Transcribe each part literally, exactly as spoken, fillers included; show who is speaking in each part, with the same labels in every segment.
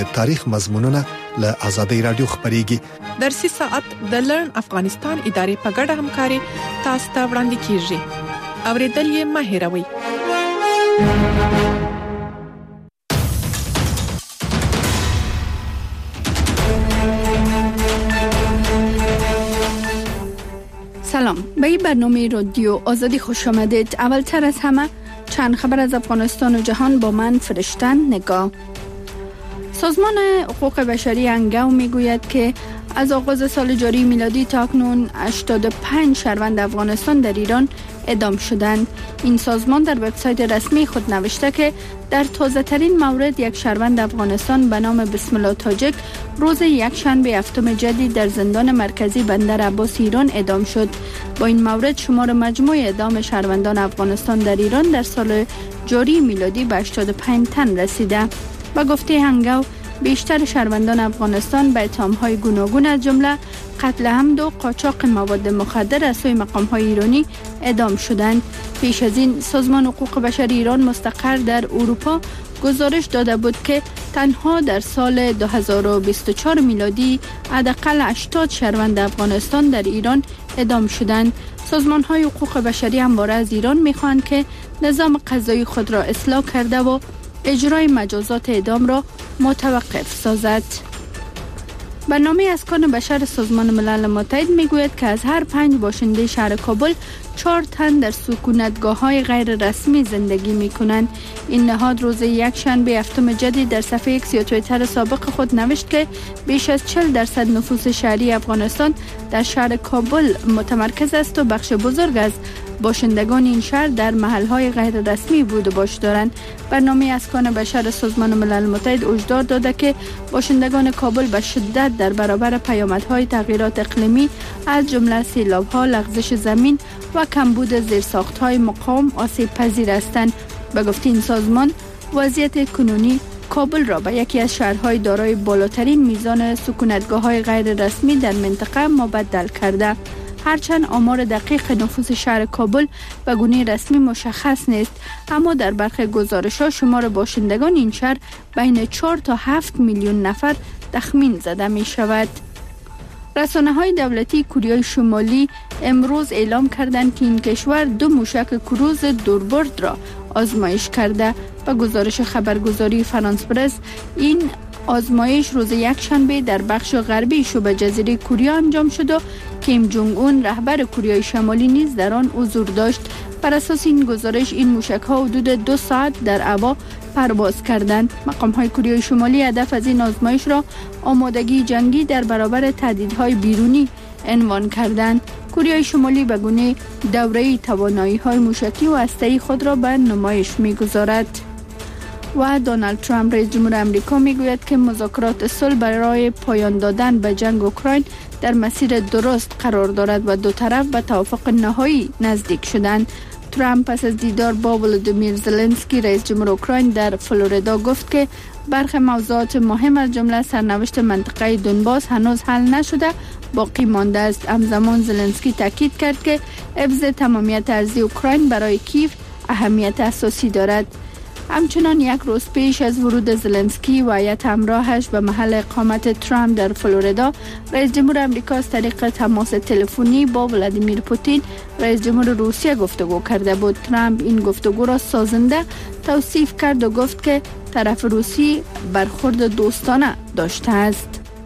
Speaker 1: تاریخ مضمونونه له آزادۍ رادیو خبريږي.
Speaker 2: درسي ساعت د لرن افغانستان ادارې په ګډه همکاري تاسو ته وړاندې کیږي. اوریدل یې مه هېروئ.
Speaker 3: سلام، به این برنامه رادیو آزادی خوش آمدید. اولتر از همه چند خبر از افغانستان و جهان با من فرشتن نگاه. سازمان حقوق بشری انگو میگوید که از آغاز سال جاری میلادی تا اکنون هشتاد و پنج شهروند افغانستان در ایران اعدام شدند. این سازمان در وبسایت رسمی خود نوشته که در تازه ترین مورد یک شهروند افغانستان به نام بسم الله تاجک روز یکشنبه هفتم جدید در زندان مرکزی بندر عباس ایران اعدام شد. با این مورد شمار مجموع اعدام شهروندان افغانستان در ایران در سال جاری میلادی به هشتاد و پنج تن رسیده. با گفته هنگو بیشتر شهروندان افغانستان به اتهام‌های گوناگون از جمله قتل عمد و قاچاق مواد مخدر از سوی مقام‌های ایرانی اعدام شدند. پیش از این سازمان حقوق بشر ایران مستقر در اروپا گزارش داده بود که تنها در سال دو هزار و بیست و چهار میلادی حداقل هشتاد شهروند افغانستان در ایران اعدام شدند. سازمان‌های حقوق بشری همواره از ایران می‌خواهند که نظام قضایی خود را اصلاح کرده و اجرای مجازات اعدام را متوقف سازد. برنامه اسکان بشر سازمان ملل متحد میگوید که از هر پنج باشنده شهر کابل چهار تن در سکونتگاه‌های غیر رسمی زندگی می‌کنند. این نهاد روز یکشنبه هفتم جدید در صفحه ایکس یا توییتر سابق خود نوشت که بیش از چهل درصد نفوس شهری افغانستان در شهر کابل متمرکز است و بخش بزرگ از باشندگان این شهر در محل‌های غیر رسمی بود و باش دارند. برنامه اسکان بشر سازمان ملل متحد هشدار داده که باشندگان کابل به شدت در برابر پیامدهای تغییرات اقلیمی از جمله سیلاب‌ها، لغزش زمین و کمبود زیرساخت‌های مقاوم آسیب پذیر هستند. به گفته این سازمان وضعیت کنونی کابل را به یکی از شهرهای دارای بالاترین میزان سکونتگاه‌های غیر رسمی در منطقه مبدل کرده. هرچند آمار دقیق نفوس شهر کابل به گونه رسمی مشخص نیست، اما در برخی گزارش‌ها شمار باشندگان این شهر بین چهار تا هفت میلیون نفر تخمین زده می شود. رسانه‌های دولتی کره شمالی امروز اعلام کردند که این کشور دو موشک کروز دوربرد را آزمایش کرده. به گزارش خبرگزاری فرانس پرس این آزمایش روز یکشنبه در بخش غربی شبه جزیره کره انجام شد و کیم جونگ اون رهبر کره شمالی نیز در آن حضور داشت. بر اساس این گزارش این موشک‌ها حدود دو ساعت در هوا پرواز کردند. مقام‌های کره شمالی هدف از این آزمایش را آمادگی جنگی در برابر تهدیدهای بیرونی عنوان کردند. کره شمالی به گونه دوره‌ای توانایی‌های موشکی و هسته‌ای خود را به نمایش می‌گذارد. و دونالد ترامپ رئیس جمهور آمریکا میگوید که مذاکرات صلح برای پایان دادن به جنگ اوکراین در مسیر درست قرار دارد و دو طرف به توافق نهایی نزدیک شدند. ترامپ پس از دیدار با ولودیمیر زلنسکی رئیس جمهور اوکراین در فلوریدا گفت که برخی موضوعات مهم از جمله سرنوشت منطقه دونباس هنوز حل نشده باقی مانده است. همزمان زلنسکی تاکید کرد که حفظ تمامیت ارضی اوکراین برای کیف اهمیت اساسی دارد. همچنان یک روز پیش از ورود زلنسکی و هیئت همراهش به محل اقامت ترامپ در فلوریدا، رئیس جمهور آمریکا از طریق تماس تلفنی با ولادیمیر پوتین رئیس جمهور روسیه گفتگو کرده بود. ترامپ این گفتگو را سازنده توصیف کرد و گفت که طرف روسی برخورد دوستانه داشته است.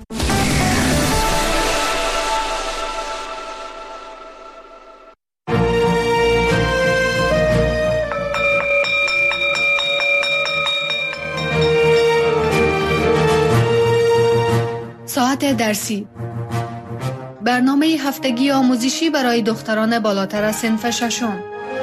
Speaker 4: ساعت درسی، برنامه هفتگی آموزشی برای دختران بالاتر از صنف ششم.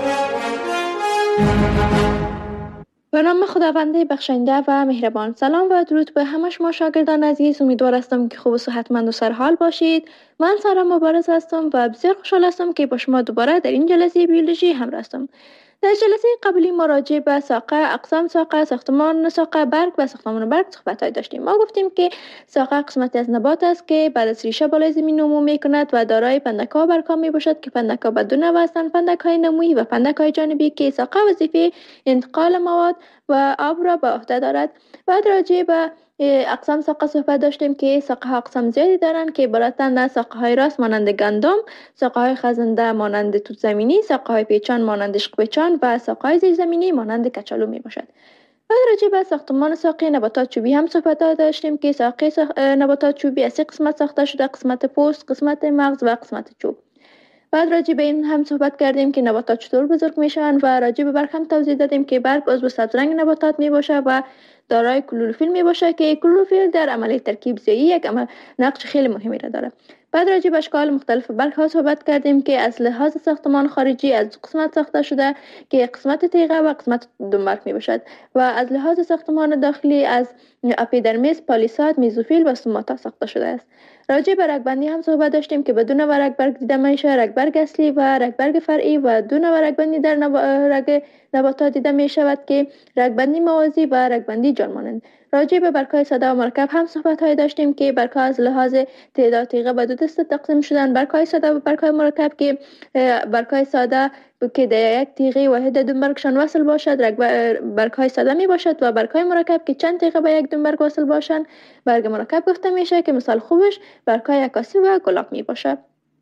Speaker 5: به نام خداوند بخشنده و مهربان. سلام و درود به همه شما شاگردان عزیز. امیدوار هستم که خوب و صحتمند و سرحال باشید. من سارا مبارز هستم و بسیار خوشحال هستم که با شما دوباره در این جلسه بیولوژی همراه هستم. در جلسه قبلی ما راجع به ساقه، اقسام ساقه، ساختمان ساقه برگ و ساختمان برگ صحبت داشتیم. ما گفتیم که ساقه قسمتی از نبات است که بعد از ریشه بالای زمین نمو میکند و دارای پندک‌ها و برگ‌ها میباشد که پندک‌ها به دو نوع هستند: پندک‌های نمویی و پندک‌های جانبی، که ساقه وظیفه انتقال مواد و آب را به عهده دارد. بعد راجع به اقسام ساقه صحبت داشتیم که ساقه ها اقسام زیادی دارن که عبارتند از ساقه های راست مانند گندم، ساقه های خزنده مانند توت زمینی، ساقه های پیچان مانند عشق پیچان و ساقه های زیرزمینی مانند کچالو می باشد. بعد راجع به ساختمان ساقه نباتات چوبی هم صحبت داشتیم که ساقه ساخ... نباتات چوبی از سه قسمت ساخته شده: قسمت پوست، قسمت مغز و قسمت چوب. بعد راجع به این هم صحبت کردیم که نباتات چطور بزرگ میشن و راجع به برگ هم توضیح دادیم که برگ عضو سبزرنگ نباتات می باشه و دارای کلروفیل می باشه که کلروفیل در عملیه ترکیب ضیایی یک نقش خیلی مهمی را داره. بعد راجع به اشکال مختلف برگ ها صحبت کردیم که از لحاظ ساختمان خارجی از قسمت ساخته شده که قسمت تیغه و قسمت دنبرگ می باشد و از لحاظ ساختمان داخلی از اپیدرمیس، پالیساد، میزوفیل و سوماتا ساخته شده است. راجع به رگبندی هم صحبت داشتیم که بدون و رگبرگ دیده میشه رگبرگ اصلی و رگبرگ فرعی و دو نوع رگبندی در نب... رگ نباتات دیده می شود که رگبندی موازی و رگبندی جانمانند. راجع به برگ‌های ساده و مرکب هم صحبت های داشتیم که برگ‌ها از لحاظ تعداد تیغه به دو دسته تقسیم شدن: برگ‌های ساده و برگ‌های مرکب که برگ‌های ساده که در یک تیغه واحد دنبرگشان وصل باشد برگ‌های ساده می باشد و برگ‌های مرکب که چند تیغه به یک دنبرگ وصل باشند برگ مرکب گفته میشه که مثال خوبش برگ‌های عکاسی و گلاب می باشد.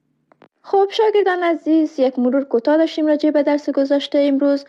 Speaker 5: خب شاگردان عزیز، یک مرور کوتاه داشتیم راجع به درس گذشته امروز.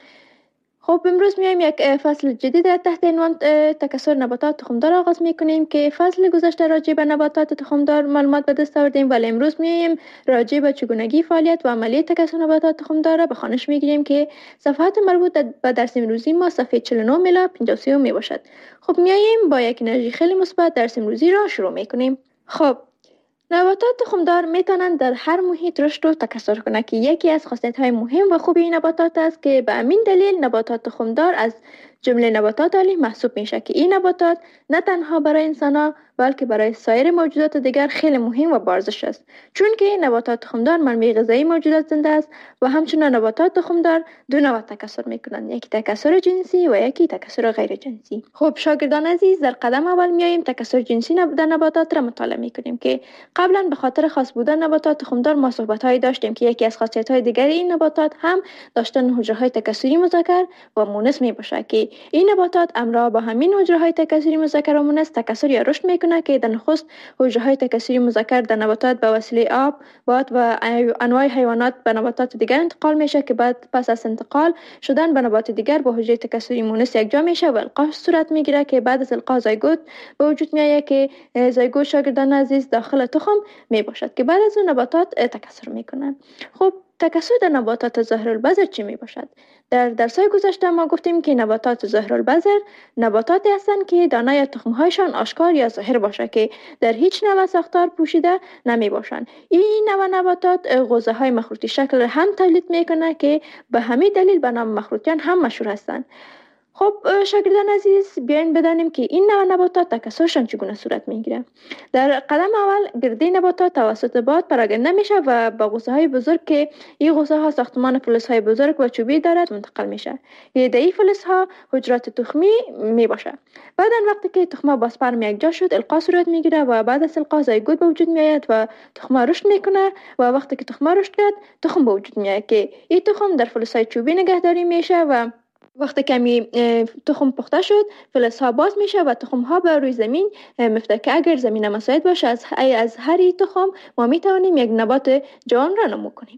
Speaker 5: خب امروز میایم یک فصل جدید تحت عنوان تکثر نباتات تخمدار آغاز میکنیم که فصل گذشته راجع به نباتات تخمدار معلومات به دست آوردیم، ولی امروز میایم راجع به چگونگی فعالیت و عملیه تکثر نباتات تخمدار را به خوانش میگیریم که صفحات مربوط به درس امروزی ما صفحه چهل و نه الی پنجاه و سه می باشد. خب میایم با یک انرژی خیلی مثبت درس امروزی را شروع میکنیم. خب نباتات تخمدار میتونند در هر محیط رشد و تکثر کنند که یکی از خاصیت‌های مهم و خوب این نباتات است که به همین دلیل نباتات تخمدار از جمله نباتات عالی محسوب میشه که این نباتات نه تنها برای انسان‌ها بلکه برای سایر موجودات دیگر خیلی مهم و بارزش است، چون که نباتات تخمدار منبع غذایی موجودات زنده است و همچنین نباتات تخمدار دو نوع تکثر میکنند: یکی تکثر جنسی و یکی تکثر غیر جنسی. خب شاگردان عزیز، در قدم اول میایم تکثر جنسی در نباتات را مطالعه میکنیم که قبلا به خاطر خاص بودن نباتات تخمدار ما صحبت‌هایی داشتیم که یکی از خاصیت‌های دیگر این نباتات هم داشتن حجره‌های تکثری مذکر و مؤنث میباشه که این نباتات همراه با همین حجره‌های تکثری مذکر و مؤنث تکثر یا رشد میکنه که در نخست حجره‌های تکثری مذکر در نباتات به وسیله آب، باد و انواع حیوانات به نباتات دیگر انتقال میشه که بعد پس از انتقال شدن به نبات دیگر با حجره تکثری مؤنث یکجا میشه و القاح صورت میگیره که بعد از القاح زایگوت به وجود میاد که زایگوت شاگردان عزیز داخل تخم میباشد که بعد از اون نباتات تکثر میکنن. خب تکثر در نباتات ظاهرالبذر چی می باشد؟ در درس‌های گذشته ما گفتیم که نباتات ظاهرالبذر نباتاتی هستند که دانه یا تخم‌هایشان آشکار یا ظاهر باشه که در هیچ نوع ساختار پوشیده نمی باشند. این نوع نباتات غوزه‌های مخروطی شکل هم تولید میکنه که به همین دلیل به نام مخروطیان هم مشهور هستند. خب شاگردان عزیز، بیاین بدانیم که این نوع نباتات تکثرشان چگونه صورت میگیره. در قدم اول گرده نباتات توسط باد پراگنده میشه و با غوزه های بزرگ که این غوزه ها ساختمان فلز های بزرگ و چوبی دارد منتقل میشه. یه دهی فلز ها حجرات تخمی میباشه. بعدا وقتی که تخمه با سپرم یکجا شد القاح صورت میگیره و بعد از القاح زایگوت به وجود میاد و تخمه رشد میکنه و وقتی که تخمه رشد کرد تخم به وجود میاد که این تخم در فلز های چوبی نگهداری میشه و وقتی کمی تخم پخته شد فلزها باز میشه و تخم ها به روی زمین میفته که اگر زمین مساعد باشه از از هر تخم ما میتوانیم یک نبات جوان را نمو کنیم.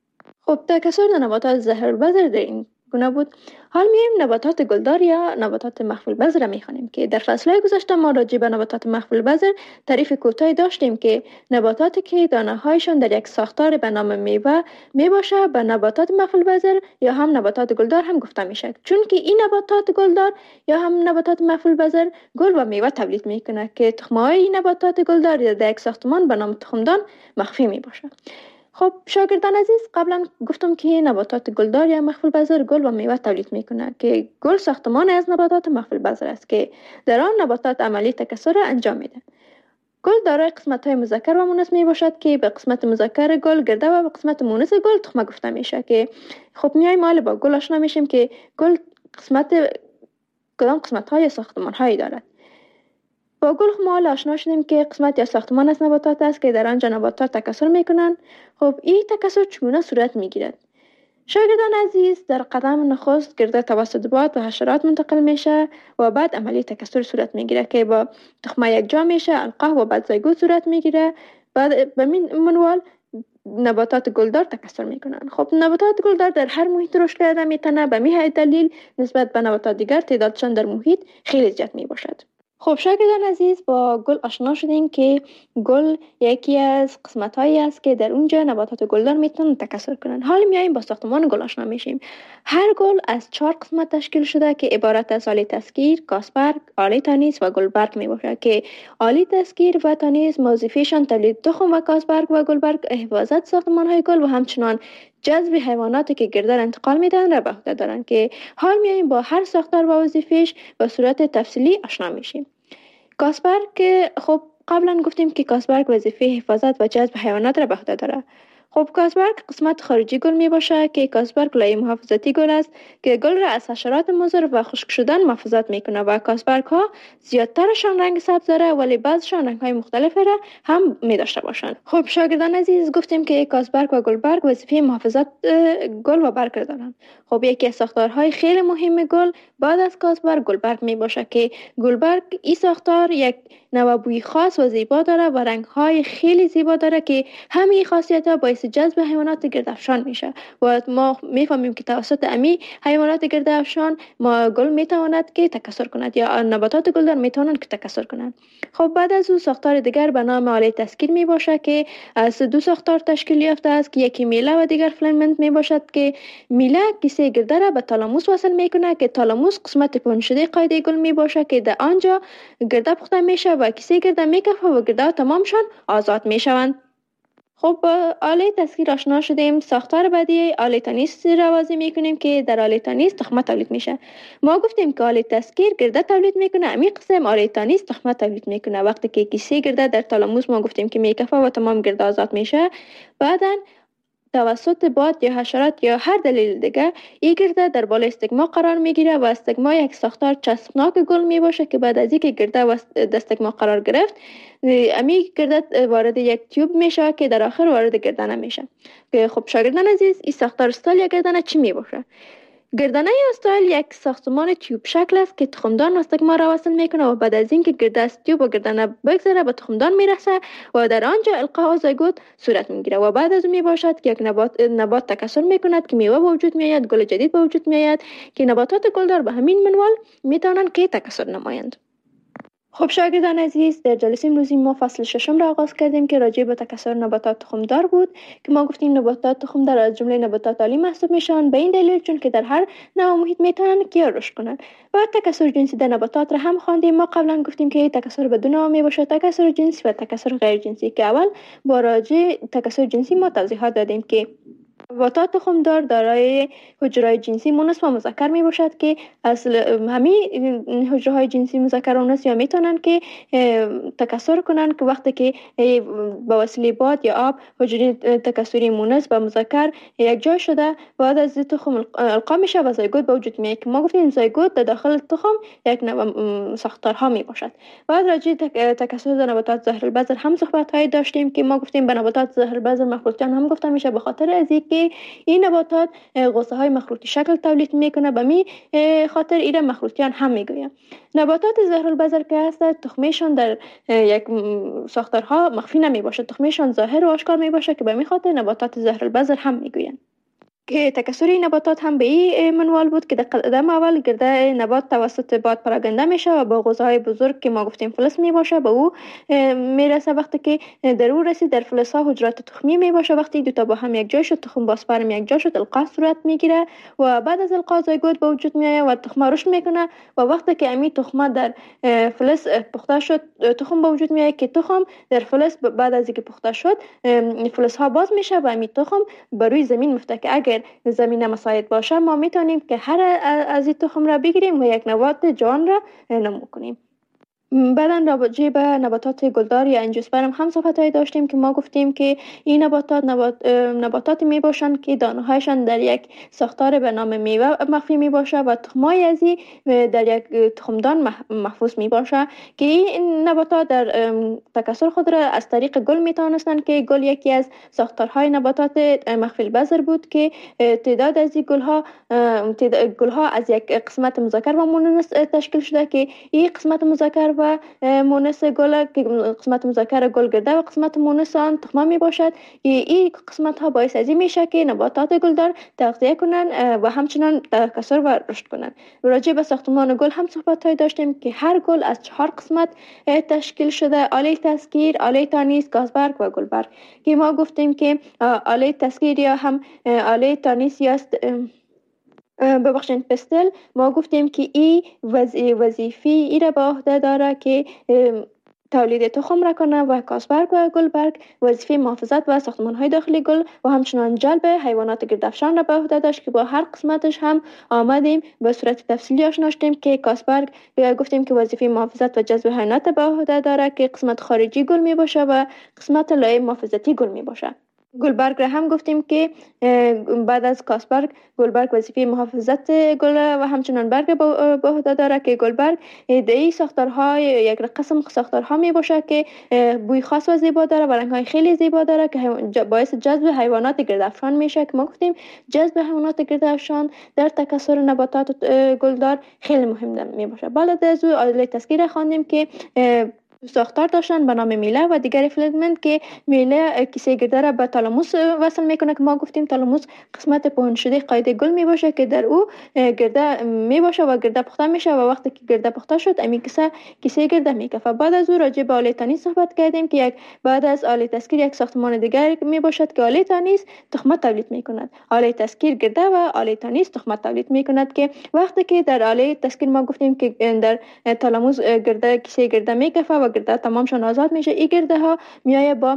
Speaker 5: خب تکثر نباتات ظاهرالبذر در این گونه بود. حال میایم نباتات گلدار یا نباتات مخفی البذر را میخوانیم که در فصلهای گذشته ما راجع به نباتات مخفی البذر تعریف کوتاهی داشتیم که نباتاتی که دانه هایشان در یک ساختار به نام میوه میباشه به نباتات مخفی البذر یا هم نباتات گلدار هم گفته میشه، چون که این نباتات گلدار یا هم نباتات مخفی البذر گل و میوه تولید میکنه که تخم‌های این نباتات گلدار در یک ساختمان به نام تخمدان مخفی میباشه. خب شاگردان عزیز، قبلا گفتم که نباتات گلدار یا مخفی البذر گل و میوه تولید میکنه که گل ساختمان از نباتات مخفی البذر است که در آن نباتات عملی تکثر انجام میده. گل دارای قسمت‌های مذکر و مؤنث میباشد که به قسمت مذکر گل گرده و به قسمت مؤنث گل تخمه گفته میشه که خب میایم مال با گل آشنا میشیم که گل قسمت کدام قسمت‌های ساختمان‌هایی دارد. با گل ما آشنا شدیم که قسمت یا ساختمان از نباتات است که در آنجا نباتات تکثر میکنند. خب این تکثر چگونه صورت میگیرد؟ شاگردان عزیز، در قدم نخست گرده توسط باد و حشرات منتقل میشه و بعد عملیه تکثر صورت میگیره که با تخمه یکجا میشه، القاح و بعد زایگوت صورت میگیره. بعد به این منوال نباتات گلدار تکثر میکنن. خب نباتات گلدار در هر محیط رشد کرده میتونه، به همین دلیل نسبت به نباتات دیگر تعدادشان در محیط خیلی زیاد میباشد. خب شاگردان عزیز، با گل آشنا شدیم که گل یکی از قسمت هایی است که در اونجا نباتات گلدار میتونن تکثر کنن. حالا میایم با ساختمان گل آشنا میشیم. هر گل از چهار قسمت تشکیل شده که عبارت از آله تسکیر، کاسبرگ، آله تانیس و گلبرگ میباشه که آله تسکیر و تانیس وظیفه‌شان تولید تخم و کاسبرگ و گلبرگ حفاظت ساختمان های گل و همچنان جذب حیواناتی که گردار انتقال میدن را به عهده دارن که حال میایم با هر ساختار و وظیفه‌اش به صورت تفصیلی آشنا میشیم. کاسبرگ، خب قبلا گفتیم که کاسبرگ وظیفه حفاظت و جذب حیوانات را به عهده داره. خب کاسبرگ قسمت خارجی گل می باشه که کاسبرگ لایه محافظتی گل است که گل را از حشرات مضر و خشک شدن محافظت میکنه و کاسبرگ ها زیادترشان رنگ سبز داره ولی بعضشان رنگ های مختلف را هم می داشته باشند. خب شاگردان عزیز، گفتیم که کاسبرگ و گلبرگ وظیفه محافظت گل و برگ دارند. خب یکی از ساختارهای خیلی مهم گل بعد از کاسبرگ گلبرگ می باشه که گلبرگ این ساختار یک نوع بوی خاص و زیبا داره و رنگ های خیلی زیبا داره که همین خاصیت ها باعث جذب حیوانات گردافشان میشه و ما میفهمیم که توسط امی حیوانات گردافشان ما گل میتواند که تکثر کند یا نباتات گلدار میتوانند که تکثر کنند. خب بعد از او ساختار دیگر به نام آله تسکیر می باشه که از دو ساختار تشکیل یافته است که یکی میله و دیگر فیلامنت می باشد که میله کیسه گرده را به تالاموس وصل میکنه که تالاموس قسمت پنجشده قاعده گل می باشه که در آنجا گرده پخته میشه و کیسه گرده میکفه و گرده تمامشان آزاد میشوند. خب با آله تسکیر آشنا شدیم. ساختار بعدی آله تانیس را واضح میکنیم که در آله تانیس تخمه تولید میشه. ما گفتیم که آله تسکیر گرده تولید میکنه، امی قسم آله تانیس تخمه تولید میکنه. وقتی که کیسه گرده در تالاموس ما گفتیم که میکفه و تمام گرده آزاد میشه، بعدن توسط باد یا حشرات یا هر دلیل دیگه این گرده در بالای استگما قرار میگیره و استگما یک ساختار چسبناک گل می باشه که بعد از اینکه گرده و استگما قرار گرفت، امی گرده وارد یک تیوب میشه که در آخر وارد گردنه میشه. که خب شاگردان عزیز، این ساختار استایل یا گردنه چی می باشه؟ گردنه استایل یک ساختمان تیوب شکل است که تخمدان و استگما را وصل میکنه و بعد از اینکه گرده از تیوب و گردنه بگذره به تخمدان میرسه و در آنجا القاح و زایگوت صورت میگیره و بعد از اون میباشد که یک نبات نبات تکثر میکند که میوه به وجود میآید، گل جدید به وجود میآید که نباتات گلدار به همین منوال میتونن که تکثر نمایند. خب شاگردان عزیز، در جلسه امروزی ما فصل ششم را آغاز کردیم که راجع به تکثر نباتات تخمدار بود که ما گفتیم نباتات تخمدار از جمله نباتات عالی محسوب میشن به این دلیل چون که در هر نوع محیط میتونن که رشد کنند. و تکثر جنسی در نباتات را هم خواندیم. ما قبلا گفتیم که تکثر به دو نوع میباشه، تکثر جنسی و تکثر غیر جنسی، که اول با راجع تکثر جنسی ما توضیحات دادیم که نباتات تخمدار دارای حجره‌های جنسی مونس و مذکر می باشد که اصل همین حجره‌های جنسی مذکر و مونس یا میتونن که تکثر کنن که وقتی که با وسیله باد یا آب حجره تکثری مونس و مذکر یک جای شده بعد از تخم القا میشه و زایگوت به وجود میاد که ما گفتیم زایگوت در داخل تخم یک نوع ساختارها می باشد. بعد راجع تکثر در نباتات ظاهر البذر هم صحبت های داشتیم که ما گفتیم به نباتات ظاهر البذر مخروطیان هم گفته میشه به خاطر از اینکه این نباتات غصه های مخروطی شکل تولید میکنه، به می خاطر ایره مخروطیان هم میگویم. نباتات ظاهر البذر که هست تخمشان در یک ساختارها مخفی نمی باشه، تخمشان ظاهر و آشکار می باشه که به می خاطر نباتات ظاهر البذر هم میگویم. که تکثر نباتات هم به این منوال بود که در قدم اول گرده نبات توسط باد پراگنده میشه و با غوزهای بزرگ که ما گفتیم فلز می باشه به او میرسه. وقتی که در او رسید در فلز ها حجرات تخمی می باشه، وقتی دو تا با هم یک جای شد تخم با اسپرم یک جای شد القاح صورت میگیره و بعد از القاح زایگوت به وجود میاد و تخم رشد میکنه و وقتی که امی تخم در فلز پخته شد تخم به وجود میاد که تخم در فلز بعد از اینکه پخته شد فلز ها باز میشه و امی تخم بر روی زمین میفته که اگر زمین مساعد باشه ما میتونیم که هر از این تخم را بگیریم و یک نبات جوان را نمو کنیم. بعدن راجع به نباتات گلدار یا انجیوسپرم هم صحبت‌های داشتیم که ما گفتیم که این نباتات نبات نباتاتی می باشند که دانه‌هایشان در یک ساختار به نام میوه مخفی می باشه و تخمای از این در یک تخمدان محفوظ می باشه که این نباتات در تکثر خود را از طریق گل می توانستند که گل یکی از ساختارهای نباتات مخفی البذر بود که تعداد از این گل‌ها گل‌ها از یک قسمت مذکر و مؤنث تشکیل شده که این قسمت مذکر و مؤنث گل که قسمت مذکر گل گرده و قسمت مؤنث آن تخمه می باشد. این قسمت ها باعث از این میشه که نباتات گلدار تغذیه کنن و همچنان تکثر و رشد کنن. راجع به ساختمان گل هم صحبت های داشتیم که هر گل از چهار قسمت تشکیل شده: آله تسکیر، آله تانیس، گازبرگ و گلبرگ که ما گفتیم که آله تسکیر یا هم آله تانیس یا ببخشید پستل ما گفتیم که این وظیفه ای را به عهده داره که تولید تخم را کنه و گازبرگ و گلبرگ وظیفه محافظت و ساختمان‌های داخلی گل و همچنان جلب حیوانات گردافشان را به عهده داشت که با هر قسمتش هم آمدیم به صورت تفصیلی آشنا شدیم که گازبرگ گفتیم که وظیفه محافظت و جذب حیوانات به عهده داره که قسمت خارجی گل می باشه و قسمت لایه محافظتی گل می باشه. گلبرگ را هم گفتیم که بعد از گازبرگ گلبرگ وظیفه محافظت گل و همچنان برگ به عهده داره که گلبرگ ایده ساختارهای یک قسم ساختارها می باشه که بوی خاص و زیبا داره و رنگ‌های خیلی زیبا داره که باعث جذب حیوانات گردافشان میشه که ما گفتیم جذب حیوانات گردافشان در تکثر نباتات گلدار خیلی مهم می باشه. بعد از او آله تسکیر خواندیم که ساختار داشتن به نام میله و دیگر فیلامنت که میله کیسه گرده را به تالاموس وصل میکنه که ما گفتیم تالاموس قسمت پهن شده قاعده گل می باشه که در او گرده می باشه و گرده پخته میشه و وقتی که گرده پخته شد امی کیسه کیسه گرده میکفه. بعد از او راجع به آله تانیس صحبت کردیم که یک بعد از آله تسکیر یک ساختمان دیگر می باشد که آله تانیس تخمه تولید میکند. آله تسکیر گرده و آله تانیس تخمه تولید میکند که وقتی که در آله تسکیر ما گفتیم که در تالاموس گرده کیسه گرده میکفه و گرده تمامشان آزاد میشه. این گرده ها میایه با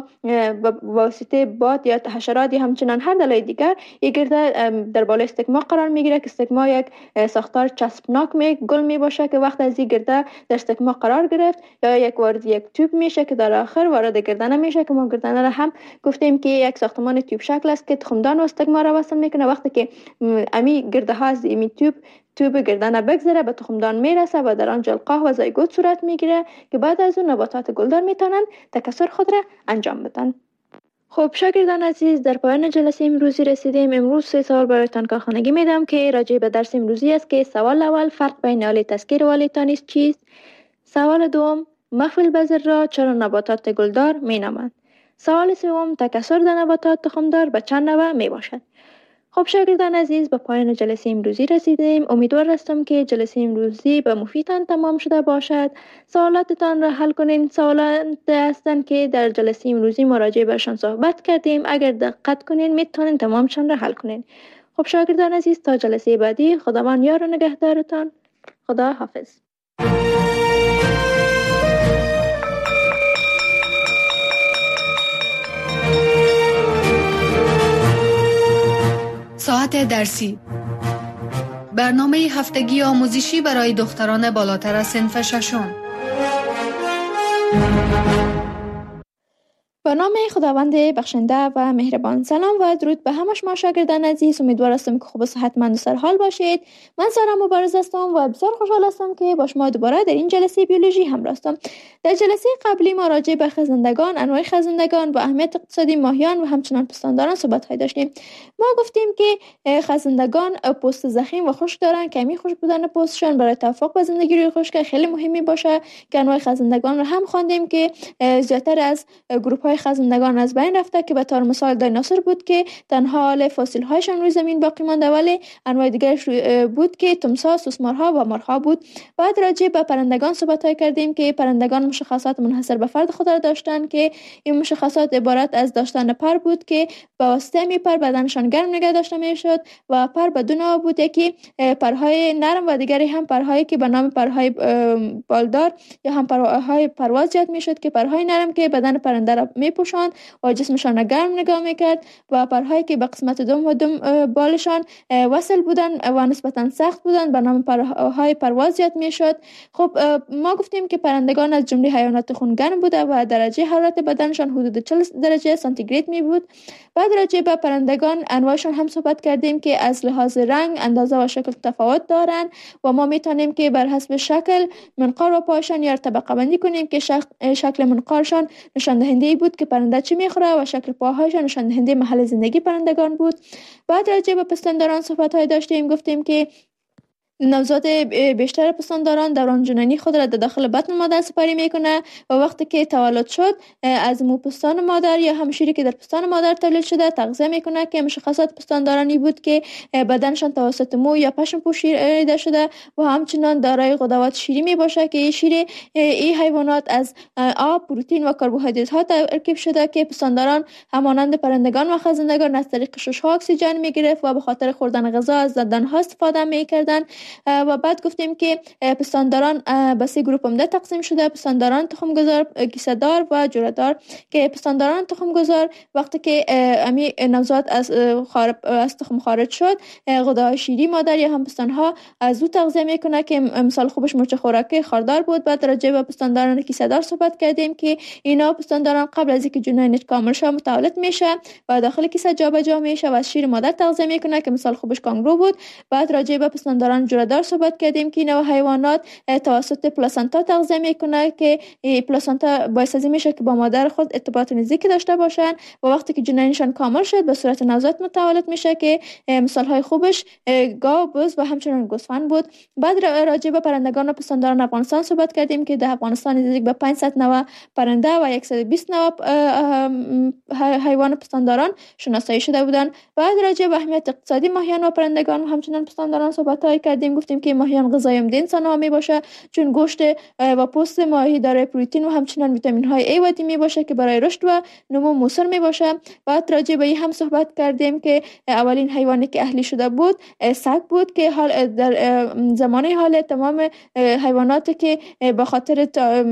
Speaker 5: واسطه باد یا حشرات یا همچنان هر دلایل دیگر این گرده در بالای استکما قرار میگیره که استکما یک ساختار چسبناک می گل می باشه که وقت از این گرده در استکما قرار گرفت یا یک وارد یک توپ میشه که در آخر وارد گردنه میشه که ما گردنه را هم گفتیم که یک ساختمان توپ شکل است که تخمدان و استکما را وصل میکنه. وقتی که امی گرده ها از این توپ توب گردنه بگذره به تخمدان میرسه و در آن جلقاه و زایگوت صورت میگیره که بعد از اون نباتات گلدار میتونن تکثر خود را انجام بدن. خب شاگردان عزیز، در پایان جلسه امروزی رسیدیم. امروز سه سوال برایتان کارخانگی میدم که راجع به درس امروزی است که سوال اول فرق بین آله تسکیر و آله تانیس چیست؟ سوال دوم مخفی البذر را چرا نباتات گلدار مینامند؟ سوال سوم تکثر در نباتات تخمدار به چند نوع می باشد؟ خب شاگردان عزیز، به پایان جلسه امروزی رسیدیم. امیدوار هستم که جلسه امروزی به مفیدتان تمام شده باشد. سوالاتتان را حل کنین. سوالات هستند که در جلسه امروزی مراجعه بهشان صحبت کردیم. اگر دقت کنین میتونین تمامشان را حل کنین. خب شاگردان عزیز، تا جلسه بعدی خداوند یار و نگهدارتان. خدا حافظ.
Speaker 4: ساعت درسی، برنامه هفتگی آموزشی برای دختران بالاتر از صنف ششم.
Speaker 5: با نام خداوند بخشنده و مهربان. سلام و درود به همه شما شاگردان عزیز. امیدوار هستم که خوب و صحتمند و سرحال باشید. من سارا مبارز هستم و بسیار خوشحال هستم که با شما دوباره در این جلسه بیولوژی همراه هستم. در جلسه قبلی ما راجع به خزندگان، انواع خزندگان و اهمیت اقتصادی ماهیان و همچنان پستانداران صحبت های داشتیم. ما گفتیم که خزندگان پوست ضخیم و خشک دارن که همین خشک بودن پوستشان برای توافق با زندگی روی خشک خیلی مهمی باشه که انواع خزندگان رو هم خواندیم که زیاتر از گروه خزندگان از بین رفته که به طور مثال دایناسور بود که تنها حال فسیل هایشان روی زمین باقی مانده، ولی انواع دیگرش بود که تمساح، سوسمارها و مارها بود. بعد راجع به پرندگان صحبت های کردیم که پرندگان مشخصات منحصر به فرد خود را داشتند که این مشخصات عبارت از داشتن پر بود که با واسطه می پر بدنشان گرم نگه داشته میشد و پر به دو نوع بود، یکی پرهای نرم و دیگری هم پرهایی که به نام پرهای بالدار یا هم پرهای پرواز یاد میشد که پرهای نرم که بدن پرنده را می میپوشاند و جسمشان گرم نگاه میکرد و پرهایی که به قسمت دوم و دوم بالشان وصل بودن و نسبتا سخت بودن به نام پرهای پرواز یاد میشد. خب ما گفتیم که پرندگان از جمله حیوانات خونگرم بوده و درجه حرارت بدنشان حدود چهل درجه سانتیگراد می بود. بعد راجع به پرندگان انواعشان هم صحبت کردیم که از لحاظ رنگ، اندازه و شکل تفاوت دارند و ما میتونیم که بر حسب شکل منقار و پایشان یا طبقه بندی کنیم که شکل منقارشان نشان دهنده بود که پرنده چی میخوره و شکل پاهایشان نشان دهنده محل زندگی پرندگان بود. بعد راجع به پستانداران صحبت های داشتیم، گفتیم که نوزاد بیشتر پستانداران دوران جنینی خود را در داخل بطن مادر سپری میکنه و وقتی که تولد شد از مو پستان مادر یا هم شیری که در پستان مادر تولید شده تغذیه میکنه که مشخصات پستاندارانی بود که بدنشان توسط مو یا پشم پوشیده شده و همچنان دارای غدوات شیری می باشه که شیر این حیوانات از آب، پروتئین و کربوهیدرات ها ترکیب شده که پستانداران همانند پرندگان و خزندگان از طریق شش ها اکسیژن میگرفت و به خاطر خوردن غذا از دندان ها استفاده میکردن. و بعد گفتیم که پستانداران به سه گروه عمده تقسیم شده: پستانداران تخمگذار، کیسه دار و جوره دار. که پستانداران تخمگذار وقتی که امی نوزاد از خارج از تخم خارج شد، غدای شیری مادر یا هم پستانها از او تغذیه میکنه که مثال خوبش مرچ خوراکی خاردار بود. بعد راجع به پستانداران کیسه دار صحبت کردیم که اینا پستانداران قبل از اینکه جنینش کامل شه متولد میشه و داخل کیسه جابجا میشه و از شیر مادر تغذیه میکنه که مثال خوبش کانگورو بود. بعد راجع به پستانداران جوره دار صحبت کردیم که اینا حیوانات توسط پلاسنتا تغذیه میکنه که پلاسنتا باعث از میشه که با مادر خود ارتباط نزدیکی داشته باشن و وقتی که جنینشان کامل شد به صورت نوزاد متولد میشه که مثال های خوبش گاو، بز و همچنین گوسفند بود. بعد راجع به پرندگان و پستانداران افغانستان صحبت کردیم که در افغانستان نزدیک به پانصد نوع پرنده و صد و بیست نوع حیوان پستانداران شناسایی شده بودند. بعد راجع به اهمیت اقتصادی ماهیان و پرندگان و همچنین پستانداران صحبت های کردیم. گفتیم که ماهیان غذای عمده انسان ها می باشه چون گوشت و پوست ماهی دارای پروتئین و همچنین ویتامین های ای و دی می باشه که برای رشد و نمو موثر می باشه. بعد راجع به این هم صحبت کردیم که اولین حیوانی که اهلی شده بود سگ بود که حال در زمان حال تمام حیواناتی که به خاطر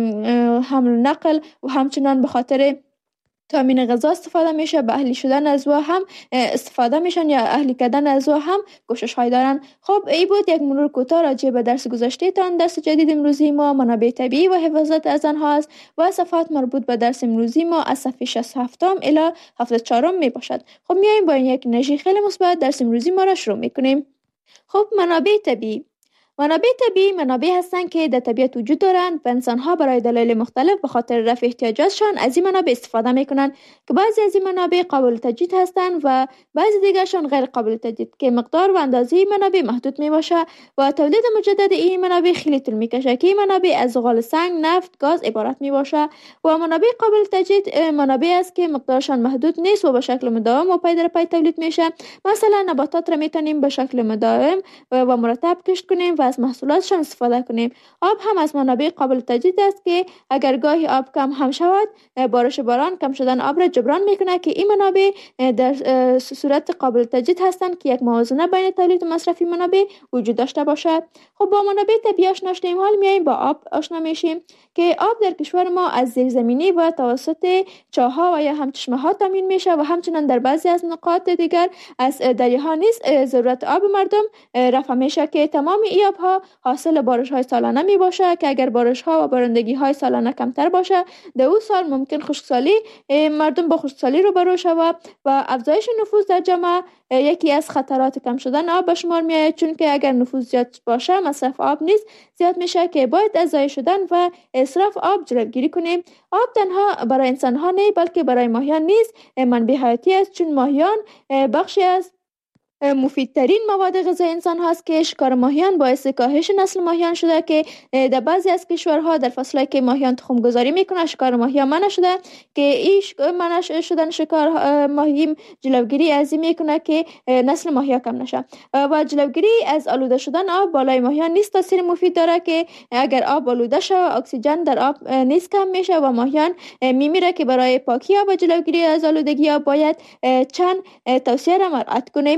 Speaker 5: حمل نقل و همچنین به خاطر تامین غذا استفاده میشه به اهلی شدن از او هم استفاده میشن یا اهلی کردن از او هم کوشش های دارن. خب این بود یک مرور کوتاه راجع به درس گذشته تان. درس جدید امروزی ما منابع طبیعی و حفاظت از آنها است و صفحات مربوط به درس امروزی ما از صفحه شصت و هفت الی هفتاد و چهار می باشد. خب میایم با یک انرژی خیلی مثبت درس امروزی ما را شروع میکنیم. خب منابع طبیعی منابع طبیعی منابع هستند که در طبیعت وجود دارند و انسان‌ها برای دلایل مختلف به خاطر رفع احتیاجاتشان از این منابع استفاده می‌کنند که بعضی از این منابع قابل تجدید هستند و بعضی دیگرشان غیر قابل تجدید که مقدار و اندازه این منابع محدود میباشه و تولید مجدد این منابع خیلی طول میکشه که این منابع از زغال سنگ، نفت، گاز عبارت میباشه و منابع قابل تجدید منابع است که مقدارشان محدود نیست و به شکل مداوم و پی در پی تولید میشه. مثلا نباتات را میتونیم به شکل مداوم و مرتب کشت کنیم و از محصولاتشان استفاده کنیم. آب هم از منابع قابل تجدید است که اگر گاهی آب کم هم شود، بارش باران کم شدن آب را جبران میکنه که این منابع در صورت قابل تجدید هستند که یک موازنه بین تولید و مصرف منابع وجود داشته باشد. خب با منابع طبیعی آشنا شدیم، حال میایم با آب آشنا میشیم که آب در کشور ما از زیرزمینی و توسط چاه‌ها و یا هم چشمه‌ها تامین میشه و همچنین در بعضی از نقاط دیگر از دریاها نیز ضرورت آب مردم رفع میشه که تمام این آبها حاصل بارش‌های سالانه می باشه که اگر بارش‌ها و بارندگی‌های سالانه کمتر باشه در اون سال ممکن خشکسالی مردم با خشکسالی روبرو شود و افزایش نفوذ در جامعه یکی از خطرات کم شدن آب به شمار میاد، چون که اگر نفوذ زیاد باشه مصرف آب نیز زیاد میشه که باید از ضایع شدن و اسراف آب جلوگیری کنیم. آب تنها برای انسان‌ها نه بلکه برای ماهیان نیز منبع حیاتی است، چون ماهیان بخشی از مفیدترین مواد غذایی انسان هاست که شکار ماهیان باعث کاهش نسل ماهیان شده که در بعضی از کشورها در فصلی که ماهیان تخم گذاری میکنه شکار ماهیان منع شده که این منع شدن شکار ماهی جلوگیری از این میکنه که نسل ماهیان کم نشه و جلوگیری از آلوده شدن آب بالای ماهیان نیز تاثیر مفید داره که اگر آب آلوده شه اکسیژن در آب نیز کم میشه و ماهیان میمیره که برای پاکی آب و جلوگیری از آلودگی آب باید چند توصیه را مراعات کنیم.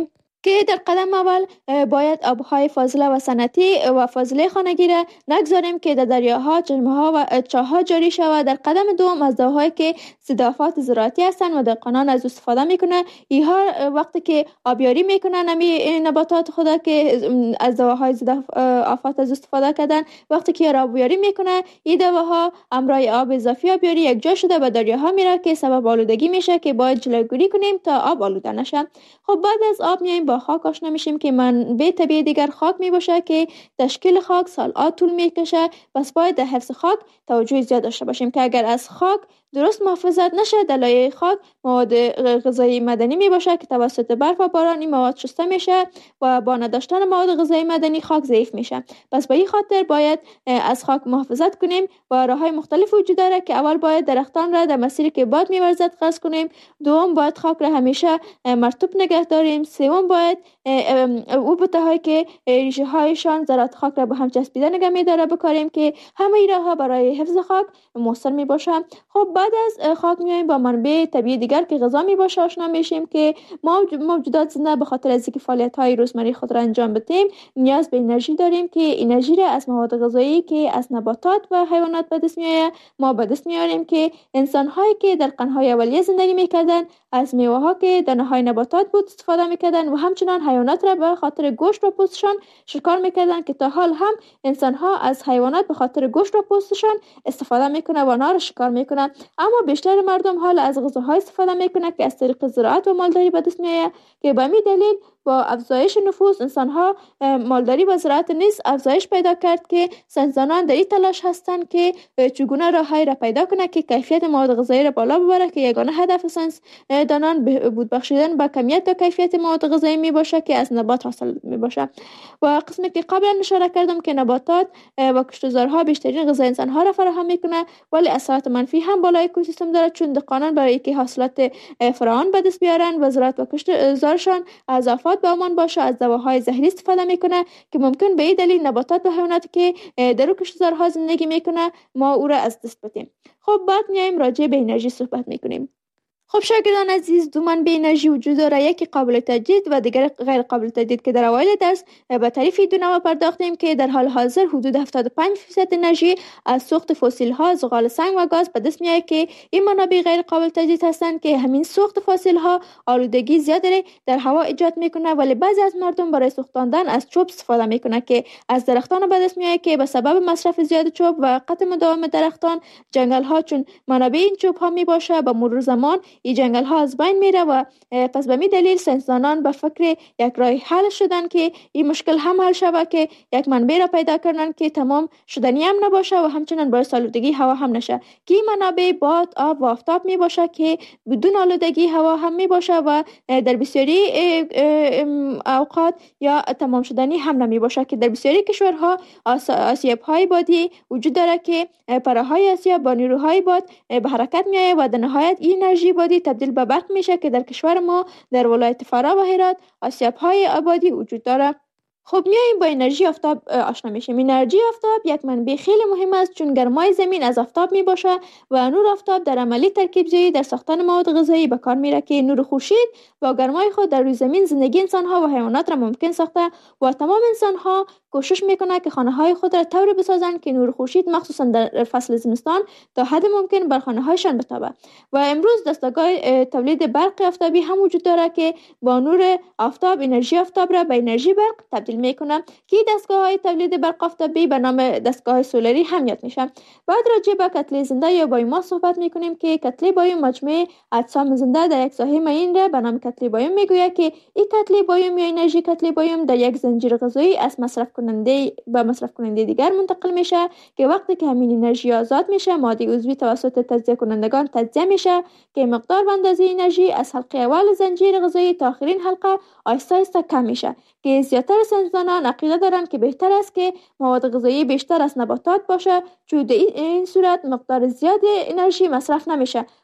Speaker 5: که در قدم اول باید آبهای فاضله و صنعتی و فاضله خانگی را نگذاریم که در دریاها، چشمه‌ها و چاه‌ها جاری شود. در قدم دوم از دواهایی که ضد آفات زراعتی هستند و دهقانان از استفاده میکنه، اینها وقتی که آبیاری میکنن نمی نباتات خود که از دواهای ضد آفات از استفاده کردن، وقتی که آبیاری میکنه این دواها همراه آب اضافی آبیاری یک جا شده به دریاها میره که سبب آلودگی میشه که باید جلوگیری کنیم تا آب آلوده نشه. خب بعد از آب میایم با خاک آشنا میشیم که منبع طبیعی دیگر خاک میباشه که تشکیل خاک سال‌ها طول میکشه. پس باید در حفظ خاک توجه زیاد داشته باشیم که اگر از خاک درست محافظت نشه، در لایه خاک مواد غذایی معدنی میباشه که توسط برف و باران این مواد شسته میشه و با نداشتن مواد غذایی معدنی خاک ضعیف میشه. پس به این خاطر باید از خاک محافظت کنیم و راههای مختلف وجود داره که اول باید درختان را در مسیری که باد میورزد قطع کنیم، دوم باید خاک را همیشه مرطوب نگه داریم، سوم باید او بوته‌هایی که ریشه هایشان ذرات خاک را به هم چسبیده نگه می‌داره بکاریم که همه این راه‌ها برای حفظ خاک مؤثر میباشه. خب بعد از خاک میایم با منبع طبیعی دیگر که غذا میباشه آشنا میشیم که ما موجودات زنده به خاطر از اینکه فعالیت‌های روزمره خود را انجام بدیم نیاز به انرژی داریم که انرژی را از مواد غذایی که از نباتات و حیوانات به دست میآید ما به دست میاریم که انسان‌هایی که در قرن‌های اولیه زندگی میکردن از میوه‌ها که دانه‌های نباتات بود استفاده میکردن و همچنان حیوانات را به خاطر گوشت و پوستشان شکار میکردن که تا حال هم انسان‌ها از حیوانات به خاطر گوشت و پوستشان استفاده میکنه و آنها را شکار میکنه. اما بیشتر مردم حال از غذاهای استفاده میکنه که از طریق زراعت و مالداری به دست میآید که به همین دلیل با افزایش نفوس انسان‌ها مالداری و زراعت نیز افزایش پیدا کرد که ساینسدانان در این تلاش هستند که چگونه راه‌هایی را پیدا کنند که کیفیت مواد غذایی را بالا ببره که یگانه هدف ساینسدانان بود بخشیدن به کمیت و کیفیت مواد غذایی می باشه که از نبات حاصل می باشه. و قسمی که قبلا اشاره کردم که نباتات و کشتزارها بیشترین غذای انسان‌ها را فراهم میکنه ولی اثرات منفی هم بالای اکوسیستم داره، چون دهقانان برای اینکه حاصلات فراوان به دست بیارن و زراعت و کشتزارشان از آفات به امان باشه از دواهای زهری استفاده میکنه که ممکن به این دلیل نباتات و حیواناتی که در کشتزارها زندگی میکنه ما او را از دست بدیم. خب بعد میایم راجع به انرژی صحبت میکنیم. خب شاگردان عزیز، دو منبع انرژی وجود داره، یکی قابل تجدید و دیگر غیر قابل تجدید که در اوایل درس به تعریف دو نوع پرداختیم که در حال حاضر حدود هفتاد و پنج درصد انرژی از سوخت فسیل ها، زغال سنگ و گاز به دست میاد که این منابع غیر قابل تجدید هستند که همین سوخت فسیل ها آلودگی زیادی در هوا ایجاد میکنه، ولی بعضی از مردم برای سوختاندن از چوب استفاده میکنه که از درختان به دست میاد که به سبب مصرف زیاد چوب و قطع مداوم درختان جنگل ها چون منابع این چوب ها می باشه به مرور زمان این جنگل ها از بین میره و پس به می دلیل ساینسدانان به فکر یک راه حل شدن که این مشکل هم حل شود که یک منبع را پیدا کردن که تمام شدنی هم نباشه و همچنین باعث آلودگی هوا هم نشه که این منابع باد، آب و آفتاب می باشه که بدون آلودگی هوا هم می باشه و در بسیاری اوقات یا تمام شدنی هم نمی باشه که در بسیاری کشورها آسیاب های بادی وجود داره که پرههای آسیاب با نیروهای باد به حرکت می آید و در نهایت این انرژی بادی تبدیل به برق میشه که در کشور ما در ولایت فرا و هرات آسیاب های آبادی وجود داره. خب میایم با انرژی آفتاب آشنا میشیم. انرژی آفتاب یک منبع خیلی مهم است چون گرمای زمین از آفتاب می باشه و نور آفتاب در عملی ترکیب زایی در ساختن مواد غذایی به کار میره که نور خورشید با گرمای خود در روی زمین زندگی انسان ها و حیوانات را ممکن ساخته و تمام انسان ها کوشش میکنه که خانه های خود را طوری بسازند که نور خورشید مخصوصا در فصل زمستان تا حد ممکن بر خانه هایشان بتابه. و امروز دستگاه تولید برق آفتابی هم وجود داره که با نور آفتاب انرژی آفتاب را به انرژی برق تبدیل میکنه که دستگاه های تولید برق آفتابی به نام دستگاه سولری هم یاد میشه. بعد راجع به کتله زنده یا بایوماس صحبت میکنیم که کتله بایوم مجموعه اجسام زنده در یک ساحه معین را به نام کتله بایوم میگوید که این کتله بایوم یا انرژی کتله بایوم در یک زنجیر غذایی از مصرف کننده به مصرف کننده دیگر منتقل میشه که وقتی که همین انرژی آزاد میشه ماده عضوی توسط تجزیه کنندگان تجزیه میشه که مقدار و اندازه انرژی از حلقه اول زنجیر غذایی تا آخرین حلقه آهسته آهسته کم میشه که زیاتر ساینسدانان عقیده دارند که بهتر است که مواد غذایی بیشتر از نباتات باشه چون در این صورت مقدار زیاد انرژی مصرف نمیشه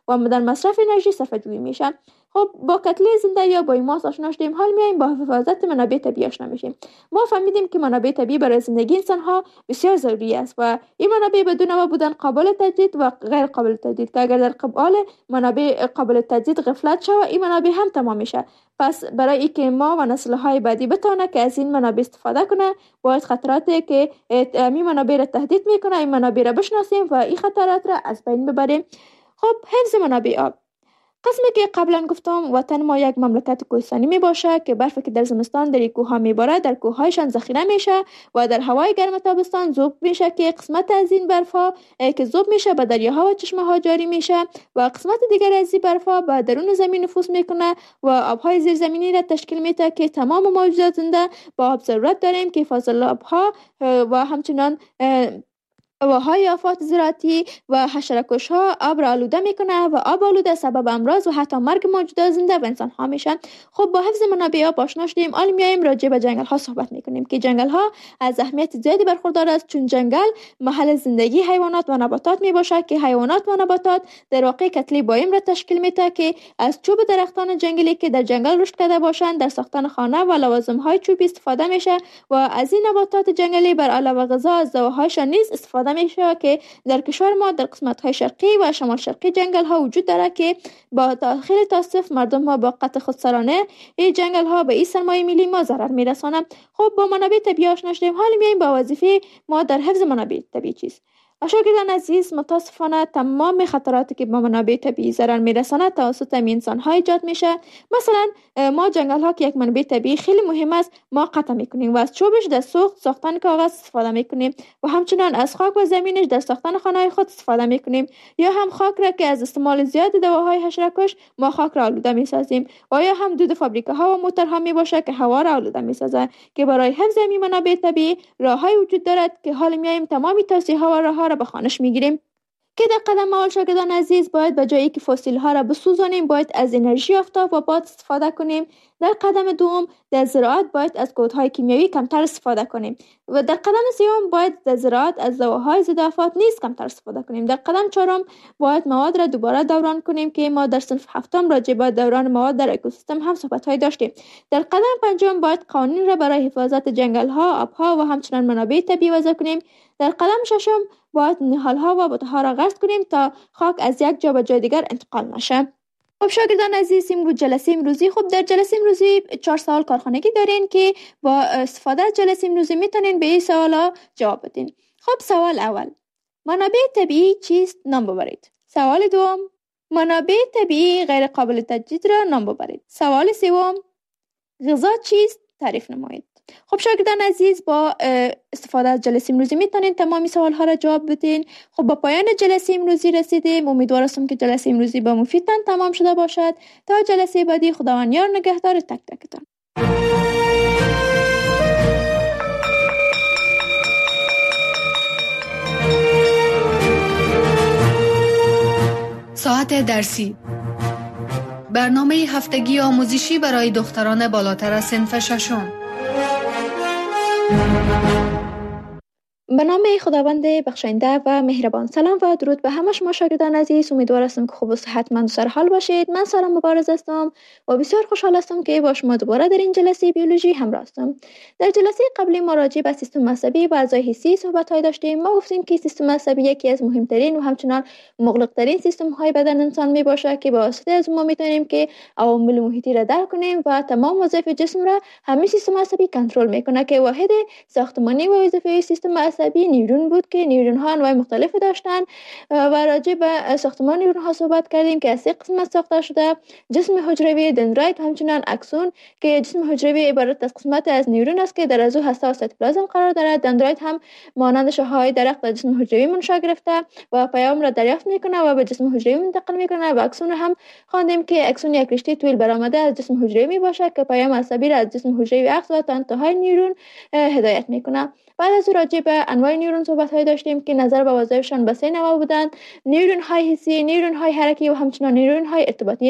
Speaker 5: و در مصرف انرژی صرفه‌جویی میشه. خب با کتله زنده یا بایوماس آشنا شدیم، حال میایم با حفاظت منابع طبیعی آشنا میشیم. ما فهمیدیم که منابع طبیعی برای زندگی انسان ها بسیار ضروری است و این منابع بدون ما بودن قابل تجدید و غیر قابل تجدید، که اگر در قبال منابع قابل تجدید غفلت شود این منابع هم تمام میشه. پس برای اینکه ما و نسل های بعدی بتونه که از این منابع استفاده کنه، باید خطراتی که این منابع را تهدید میکنه این منابع را بشناسیم و این خطرات را از بین ببریم. خب حفظ منابع آب، قسمی که قبلا گفتم وطن ما یک مملکت کوهستانی می باشه که برفی که در زمستان در کوه ها می باره در کوه هایشان ذخیره میشه و در هوای گرم تابستان ذوب میشه که قسمت از این برف ها که ذوب میشه به دریاها و چشمه ها جاری میشه و قسمت دیگر از این برف ها به درون زمین نفوذ میکنه و آبهای زیرزمینی را تشکیل میده که تمام موجودات زنده با آب ضرورت داریم که فاضل آبها و همچنان هواهای آفات زراعتی و حشره‌کش ها آب را آلوده میکنه و آب آلوده سبب امراض و حتی مرگ موجودات زنده و انسان ها میشن. خب با حفظ منابع آب آشنا شدیم، حالا میایم راجع به جنگل ها صحبت میکنیم که جنگل ها از اهمیت زیادی برخوردار است، چون جنگل محل زندگی حیوانات و نباتات میباشه که حیوانات و نباتات در واقع کتله بایم را تشکیل میده که از چوب درختان جنگلی که در جنگل رشد کرده باشند در ساختن خانه و لوازم های چوبی استفاده میشه و از این نباتات جنگلی بر علاوه غذا از دواهایشان نیز استفاده میشه که در کشور ما در قسمت های شرقی و شمال شرقی جنگل ها وجود داره که با خیلی تاسف مردم ها با قطع خودسرانه این جنگل ها به این سرمایه ملی ما ضرر میرسانه. خب با منابع طبیعی آشنا شدیم، حالا میایم با وظیفه ما در حفظ منابع طبیعی چیست. شاگردان عزیز، متاسفانه تمام خطراتی که با منابع طبیعی ضرر میرسانه توسط انسان ها ایجاد میشه. مثلا ما جنگل ها که یک منبع طبیعی خیلی مهم است ما قطع میکنیم و از چوبش در سوخت ساختن کاغذ استفاده میکنیم و همچنان از خاک و زمینش در ساختن خانه خود استفاده میکنیم، یا هم خاک را که از استعمال زیاد دواهای حشره‌کش ما خاک را آلوده میسازیم، و یا هم دود فابریکه ها و موتورها میباشه که هوا را آلوده میسازه. که برای حفظ این منابع طبیعی راههای وجود دارد که حالا میایم تمامی توصیه ها و راهها را به خوانش میگیریم. که در قدم اول شاگردان عزیز باید به جایی که فسیل ها را بسوزانیم باید از انرژی آفتاب و باد استفاده کنیم. در قدم دوم در زراعت باید از کودهای کیمیایی کمتر استفاده کنیم و در قدم سوم باید در زراعت از دواهای ضد آفات نیز کمتر استفاده کنیم. در قدم چهارم باید مواد را دوباره دوران کنیم که ما در صنف هفتم راجع به دوران مواد در اکوسیستم هم صحبت‌های داشتیم. در قدم پنجم باید قوانین را برای حفاظت جنگل ها، آبها و همچنین منابع طبیعی وضع کنیم. در قدم ششم باید نهال‌ها و بوته‌ها را غرس کنیم تا خاک از یک جا به جای دیگر انتقال نشه. خب شاگردان عزیز، این بود جلسه امروزی. خب در جلسه امروزی چهار سوال کارخانگی دارین که با استفاده از جلسه امروزی میتونین به این سوالا جواب بدین. خب سوال اول، منابع طبیعی چیست؟ نام ببرید. سوال دوم، منابع طبیعی غیر قابل تجدید را نام ببرید. سوال سوم، غذا چیست؟ تعریف نمایید. خب شاگردان عزیز، با استفاده از جلسه امروزی میتونین تمامی سوال ها را جواب بدین. خب با پایان جلسه امروزی رسیدیم. امیدوار هستم که جلسه امروزی با مفیدتان تمام شده باشد. تا جلسه بعدی، خداوند یار نگهدار تک تکتان.
Speaker 4: ساعت درسی، برنامه هفتگی آموزشی برای دختران بالاتر از صنف ششم.
Speaker 5: به نام خداوند بخشنده و مهربان. سلام و درود به همه شما شاگردان عزیز. امیدوار هستم که خوب و صحتمند و سرحال باشید. من سارا مبارز هستم و بسیار خوشحال هستم که با شما دوباره در این جلسه بیولوژی همراه هستم. در جلسه قبلی ما راجع به سیستم عصبی و اعضای حسی صحبت‌های داشتیم. ما گفتیم که سیستم عصبی یکی از مهمترین و همچنان مغلق‌ترین سیستم‌های بدن انسان میباشه که با واسطه از ما میتونیم که عوامل محیطی را درک کنیم و تمام وظایف جسم را همین سیستم عصبی کنترل میکنه که واحد ساختمانی و وظیفه سیستم عصبی نیورون بود که نیورون ها انواع مختلفی داشتن و راجع به ساختمان نیورون ها صحبت کردیم که از سه قسمت ساخته شده: جسم حجروی، دندرایت و همچنین اکسون. که جسم حجروی عبارت از قسمت از نیورون است که در عضو هسته و سایتوپلازم قرار دارد. دندرایت هم مانند شاخه‌های درخت در جسم حجروی منشأ گرفته و پیام را دریافت میکنه و به جسم حجروی منتقل میکنه. و اکسون هم خواندیم که اکسون یک رشته طول برآمده از جسم حجروی میباشه که پیام عصبی را از جسم حجروی عکس و تا انتهای نیورون هدایت میکنه. بعد از راجع به انواع نیورون صحبت های داشتیم که نظر به وظایفشان به سه نوع بودند: نیورون های حسی، نیورون های حرکی و همچنین نیورون های ارتباطی.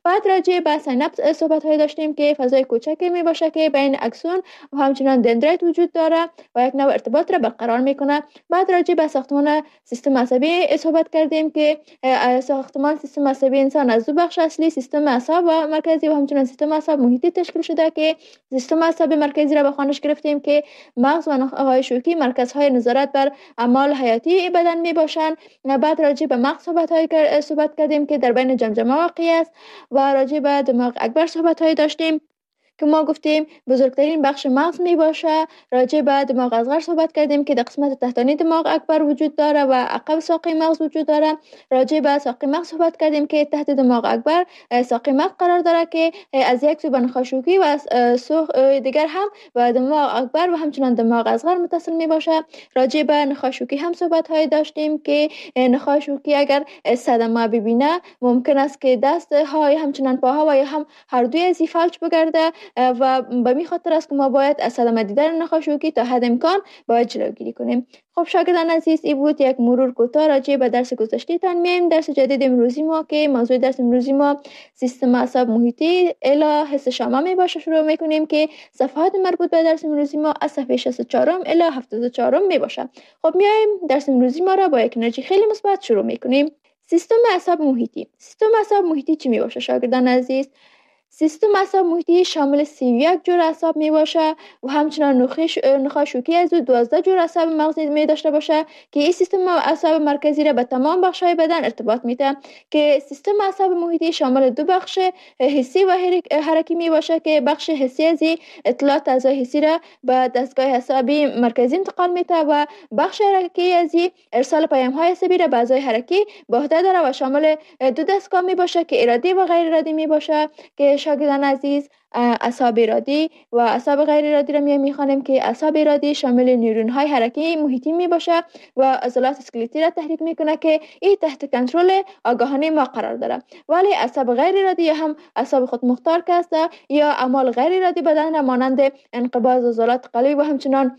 Speaker 5: بعد راجع به سیناپس صحبت های داشتیم که فضای کوچکی می باشه که بین اکسون و همچنان دندریت وجود داره و یک نوع ارتباط را برقرار میکنه. بعد راجع به ساختمان سیستم عصبی صحبت کردیم که ساختمان سیستم عصبی انسان از دو بخش اصلی، سیستم اعصاب و مرکزی و همچنان سیستم اعصاب محیطی تشکیل شده که سیستم اعصاب مرکزی را به خوانش گرفتیم که مغز و نخاع شوکی مرکزهای نظارت بر اعمال حیاتی بدن می باشند. بعد راجع به مغز صحبت های صحبت کردیم که در بین جمجمه واقع است و راجع به دماغ اکبر صحبت های داشتیم که ما گفتیم بزرگترین بخش مغز می باشه. راجع به دماغ اصغر صحبت کردیم که در قسمت تحتانی دماغ اکبر وجود داره و عقب ساقه مغز وجود داره. راجع به ساقه مغز صحبت کردیم که تحت دماغ اکبر ساقه مغز قرار داره که از یک سو به نخاع شوکی و سو دیگر هم به دماغ اکبر و همچنان دماغ اصغر متصل می باشه. راجع به نخاع شوکی هم صحبت های داشتیم که نخاع شوکی اگر صدمه ببینه ممکن است که دست های همچنان پاها و یا هم هر دوی از فلج بگرده و به می خاطر است که ما باید از صدمه دیدن نخاع شوکی تا حد امکان باید جلوگیری کنیم. خب شاگردان عزیز، این بود یک مرور کوتاه راجع به درس گذشته تان. میایم درس جدید امروزی ما که موضوع درس امروزی ما سیستم اعصاب محیطی الی حس شامه می باشه شروع میکنیم که صفحات مربوط به درس امروزی ما از صفحه شصت و چهار الی هفتاد و چهار می باشه. خب میایم درس امروزی ما را با یک انرژی خیلی مثبت شروع میکنیم. سیستم اعصاب محیطی. سیستم اعصاب محیطی چی می باشه شاگردان عزیز؟ سیستم اعصاب محیطی شامل سی و یک جور اعصاب می باشه و همچنان نخاع شوکی از او دوازده جور اعصاب مغزی می داشته باشه که این سیستم اعصاب مرکزی را به تمام بخش‌های بدن ارتباط میده که سیستم اعصاب محیطی شامل دو بخش حسی و حرکی می باشه که بخش حسی از اطلاعات اعضای حسی را به دستگاه عصبی مرکزی انتقال میده و بخش حرکی از ارسال پیام‌های عصبی را به اعضای حرکی به عهده داره و شامل دو دستگاه می باشه که ارادی و غیر ارادی می باشه که شاگردان عزیز اعصاب ارادی و اعصاب غیر ارادی را می میخوانیم که اعصاب ارادی شامل نیورون های حرکتی محیطی می باشه و عضلات اسکلتی را تحریک میکنه که این تحت کنترل آگاهانه ما قرار داره. ولی اعصاب غیر ارادی یا هم اعصاب خود مختار که است یا اعمال غیر ارادی بدن را مانند انقباض عضلات قلبی و همچنان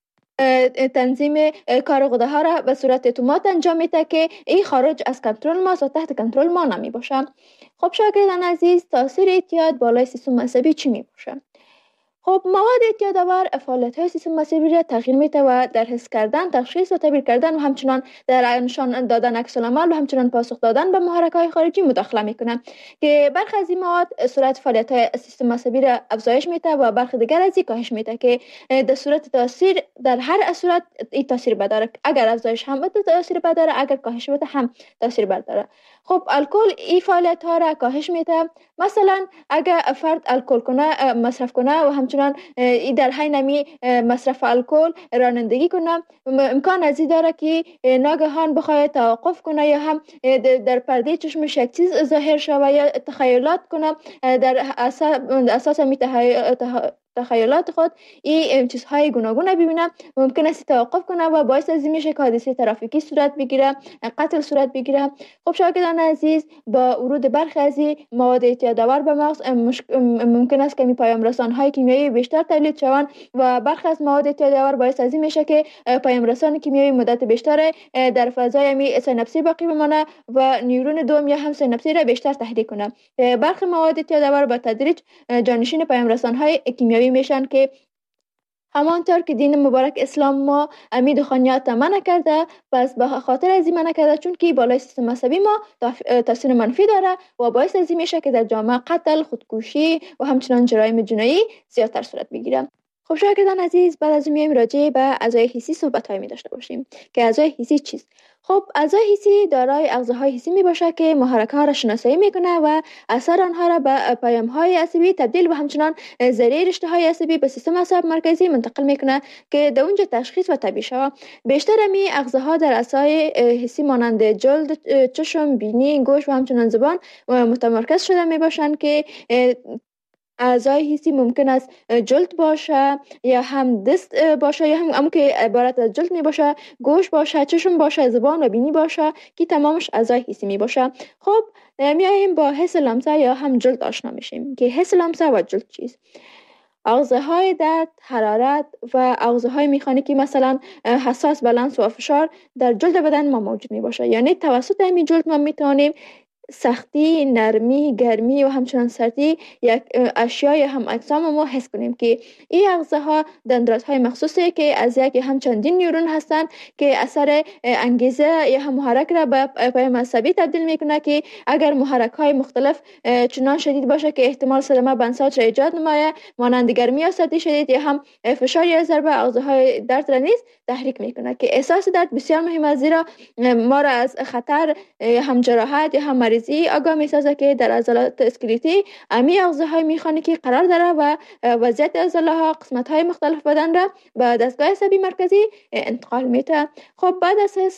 Speaker 5: تنظیم کار غده ها را به صورت اتومات انجام میده که این خارج از کنترل ما و تحت کنترل ما نمی باشه. خب شاگردان عزیز، تاثیر اعتیاد بالای سیستم عصبی چی می باشه؟ خب مواد اعتیادآور فعالیت‌های سیستم عصبی را تغییر میده و در حس کردن، تشخیص و تعبیر کردن و همچنان در نشان دادن عکس العمل و همچنان پاسخ دادن به محرک‌های خارجی مداخله میکنه که برخی از این مواد سرعت فعالیت‌های سیستم عصبی را افزایش میده و برخی دیگر از این کاهش میده که در صورت تاثیر در هر صورت این تاثیر بداره. اگر افزایش هم بده تاثیر بداره، اگر کاهش بده هم تاثیر بداره. خب الکل این فعالیت ها را کاهش میده. مثلا اگر فرد الکل کنه مصرف کنه و همچنان این در حین می مصرف الکل رانندگی کنه، امکان از این داره که ناگهان بخواد توقف کنه یا هم در پرده چشمش یک چیز ظاهر شوه یا تخیلات کنه در اساس می تخیلات خود این چیزهای گوناگون ببینه، ممکن است توقف کنه و باعث از این میشه که حادثه ترافیکی صورت بگیره، قتل صورت بگیره. خب شاگردان عزیز، با ورود برخی از مواد اعتیادآور به مغز ممکن است که می پیام رسان های کیمیایی بیشتر تولید شوند و برخی از مواد اعتیادآور باعث از این میشه که پیام رسان کیمیایی مدت بیشتر در فضای می سیناپسی باقی بمانه و نیورون دوم یا هم سیناپسی را بیشتر تحریک کنه. برخی مواد اعتیادآور با تدریج جانشین پیام رسان های کیمیایی میشن که همانطور که دین مبارک اسلام ما امید خانیات منع کرده، پس به خاطر از این منع کرده چون که بالای سیستم عصبی ما تاثیر منفی داره و باعث از این میشه که در جامعه قتل، خودکشی و همچنان جرایم جنایی زیادتر صورت بگیره. خب شاگردان عزیز، بعد از میایم راجع به اعضای حسی صحبت های می داشته باشیم که اعضای حسی چیست؟ خب اعضای حسی دارای اغزاهای حسی می باشه که محرک ها را شناسایی میکنه و اثر آنها را به پیام های عصبی تبدیل و همچنان ذریعه رشته های عصبی به سیستم عصب مرکزی منتقل میکنه که در اونجا تشخیص و تعبیر شود. بیشتر می اغزاها در اعضای حسی مانند جلد، چشم، بینی، گوش و همچنان زبان متمرکز شده می باشند که اعضای حسی ممکن است جلد باشه یا هم دست باشه یا هم همون که عبارت از جلد می باشه، گوش باشه، چشم باشه، زبان و بینی باشه که تمامش اعضای حسی می باشه. خب میاییم با حس لمسه یا هم جلد آشنا میشیم که حس لمسه و جلد چیست. اغزاهای درد، حرارت و اغزاهای مکانیکی مثلا حساس به لمس و فشار در جلد بدن ما موجود می باشه. یعنی توسط همین جلد ما میتونیم سختی، نرمی، گرمی و همچنان سردی یک اشیای هم اجسام ما حس کنیم که این اغذیه ها دندانات های مخصوصی که از یک هم چندین نیورون هستند که اثر انگیزه یا هم محرک را به پیام عصبی تبدیل میکنه که اگر محرک های مختلف چنان شدید باشه که احتمال صدمه به انساج را ایجاد نماید، مانند گرمی یا سردی شدید یا هم فشار یا ضربه اغذیه های درد را نیز تحریک میکنه که احساس درد بسیار مهم است، زیرا ما را از خطر هم جراحت یا هم مریضی آگاه میسازه که در عضلات اسکلتی امی اغذیه های میخانیکی قرار داره و وضعیت عضله ها قسمت های مختلف بدن را به دستگاه عصبی مرکزی انتقال میده. خب بعد از حس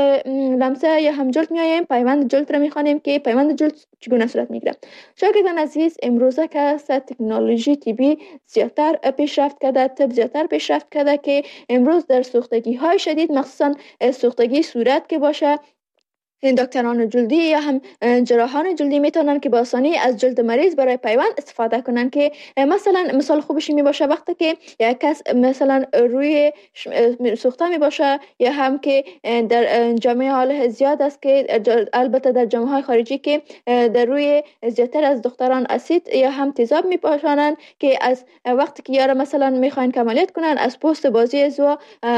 Speaker 5: لمسه یا هم جلد میایم پیوند جلد را میخوانیم که پیوند جلد چگونه صورت میگیره. شاگردان عزیز، امروزه که تکنولوژی طبی زیادتر پیشرفت کرده، طب زیادتر پیشرفت کرده که امروز در سوختگی های شدید، مخصوصا سوختگی صورت که باشه، دکتران جلدی یا هم جراحان جلدی میتونن که با آسانی از جلد مریض برای پیوند استفاده کنن که مثلا مثال خوبش می باشه وقتی که یک کس مثلا روی سوخته می باشه یا هم که در جامعه حال زیاد است که البته در جامعه های خارجی که در روی زیادتر از دختران اسید یا هم تیزاب می پاشانن که از وقتی که یارا مثلا میخواین عملیات کنن از پوست بازی زو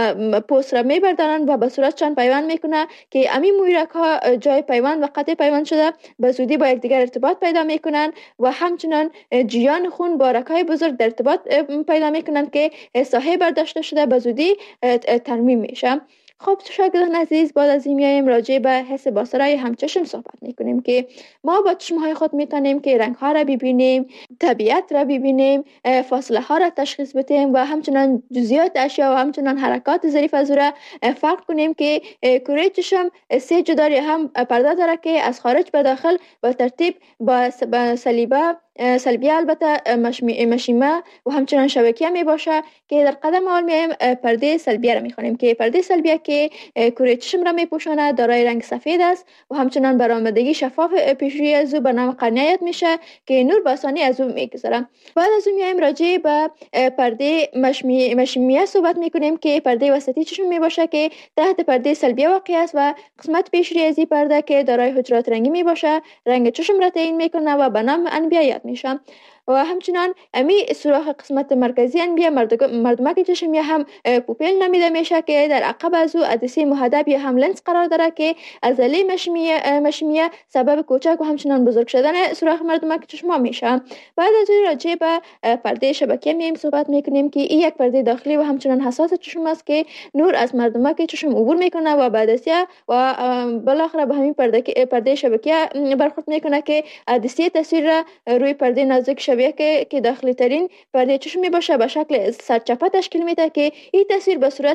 Speaker 5: پوست را میبردارن و به صورتشان پیوند میکنه که امی مویرک ها جای پیوند و قطع پیوند شده به زودی با یکدیگر ارتباط پیدا میکنن و همچنان جریان خون با رگ‌های بزرگ در ارتباط پیدا میکنن که ساحه برداشته شده به زودی ترمیم میشه. خب شاگردان عزیز، بعد از این میایم راجع به حس بصری هم چشم صحبت میکنیم که ما با چشمهای خود میتونیم که رنگ ها را ببینیم، طبیعت را ببینیم، فاصله ها را تشخیص بدیم و همچنان جزئیات اشیا و همچنان حرکات ظریف از را فرق کنیم که کره چشم سه جداری هم پرده داره که از خارج به داخل به ترتیب با صلیبه سلبیه البته مشیمه و همچنان شبکیه می باشه که در قدم اول میایم پرده سلبیه را میخوانیم که پرده سلبیه که کره چشم را میپوشاند دارای رنگ سفید است و همچنان برآمدگی شفاف پیشروی از او به نام قرنیه میشه که نور به آسانی از او میگذره. بعد از اون میایم راجع به پرده مشیمیه صحبت میکنیم که پرده وسطی چشم می باشه که تحت پرده سلبیه واقع است و قسمت پیشروی از این پرده که دارای حجرات رنگی می باشه رنگ چشم را تعیین میکنه و به نام انبیه میشم و همچنان امی سوراخ قسمت مرکزی انبیه مردمک چشم یا هم پوپیل نمیده میشه که در عقب از او عدسه محدب یا هم لنز قرار داره که عضله مشیمیه مشیمیه سبب کوچک و همچنان بزرگ شدن سوراخ مردمک چشم میشه. بعد از اون راجع به پرده شبکیه میایم صحبت میکنیم که این یک پرده داخلی و همچنان حساس چشم است که نور از مردمک چشم عبور میکنه و بعدسیه و بالاخره به همین پرده پرده شبکیه برخورد میکنه که عدسه تصویر را روی پرده نازک شبیه که که داخلی ترین پرده چشم می باشه به شکل سرچپه تشکیل میده که این تصویر به صورت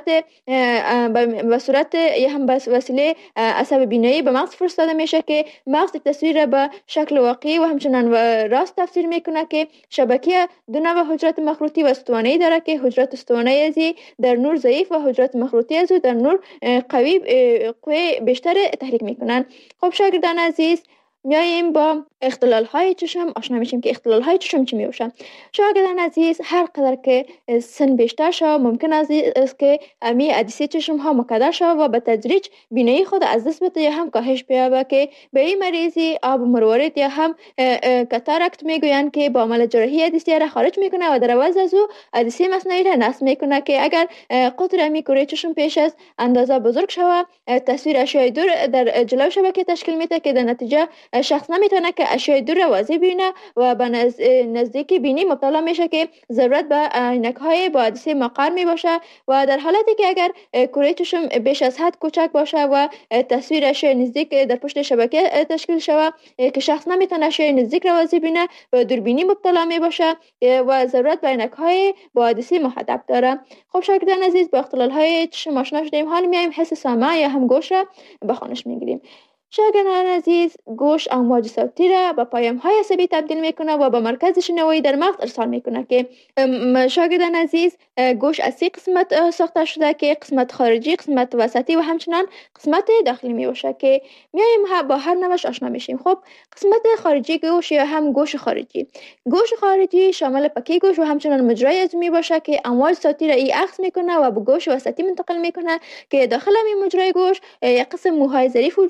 Speaker 5: به صورت یا هم به وسیله عصب بینایی به مغز فرستاده میشه که مغز تصویر به شکل واقعی و همچنان راست تفسیر میکنه که شبکیه دو نوع حجرات مخروطی و استوانه‌ای داره که حجرات استوانه‌ای ازی در نور ضعیف و حجرات مخروطی ازو در نور قوی قوی بیشتر تحریک میکنن. خب شاگردان عزیز، میاییم با اختلال های چشم آشنا میشیم که اختلال های چشم چی میوشن. شاگردان عزیز، هر قدر که سن بیشتر شود ممکن است که امی عدسه چشم ها مکدر شود و به تدریج بینایی خود از دست بده یا هم کاهش بیابه که به این مریضی آب مروارید یا هم کاتاراکت میگویند که با عمل جراحی عدسه را خارج میکنه و در عوض از او عدسه مصنوعی را نصب میکنه که اگر قطر امی کره چشم پیش از اندازه بزرگ شود تصویر اشیاء دور در جلو شبکه تشکیل میده که در نتیجه شخص نمیتونه که اشیاء دور را واضح ببینه و به نزدیکی بینی مبتلا میشه که ضرورت به عینک های با عدسه مقر می باشه و در حالتی که اگر کره چشم بیش از حد کوچک باشه و تصویر اشیاء نزدیک در پشت شبکه تشکیل شود که شخص نمیتونه اشیاء نزدیک را واضح ببینه و دوربینی مبتلا می باشه و ضرورت به عینک های با عدسه محدب داره. خب شاگردان عزیز، با اختلال های چشم آشنا شدیم، حال میایم حس سمع یا هم گوش را به خوانش میگیریم. شاگردان عزیز، گوش امواج صوتی را به پیام های عصبی تبدیل میکنه و به مرکز شنوایی در مغز ارسال میکنه که شاگردان عزیز، گوش از سه قسمت ساخته شده که قسمت خارجی، قسمت وسطی و همچنان قسمت داخلی میباشه که میایم با هر نوش آشنا میشیم. خب قسمت خارجی گوش یا هم گوش خارجی، گوش خارجی شامل پکی گوش و همچنان مجرای از میباشه که امواج صوتی را ای عکس میکنه و به گوش وسطی منتقل میکنه که داخل می مجرای گوش یک قسم موهای ظریف وجود داره که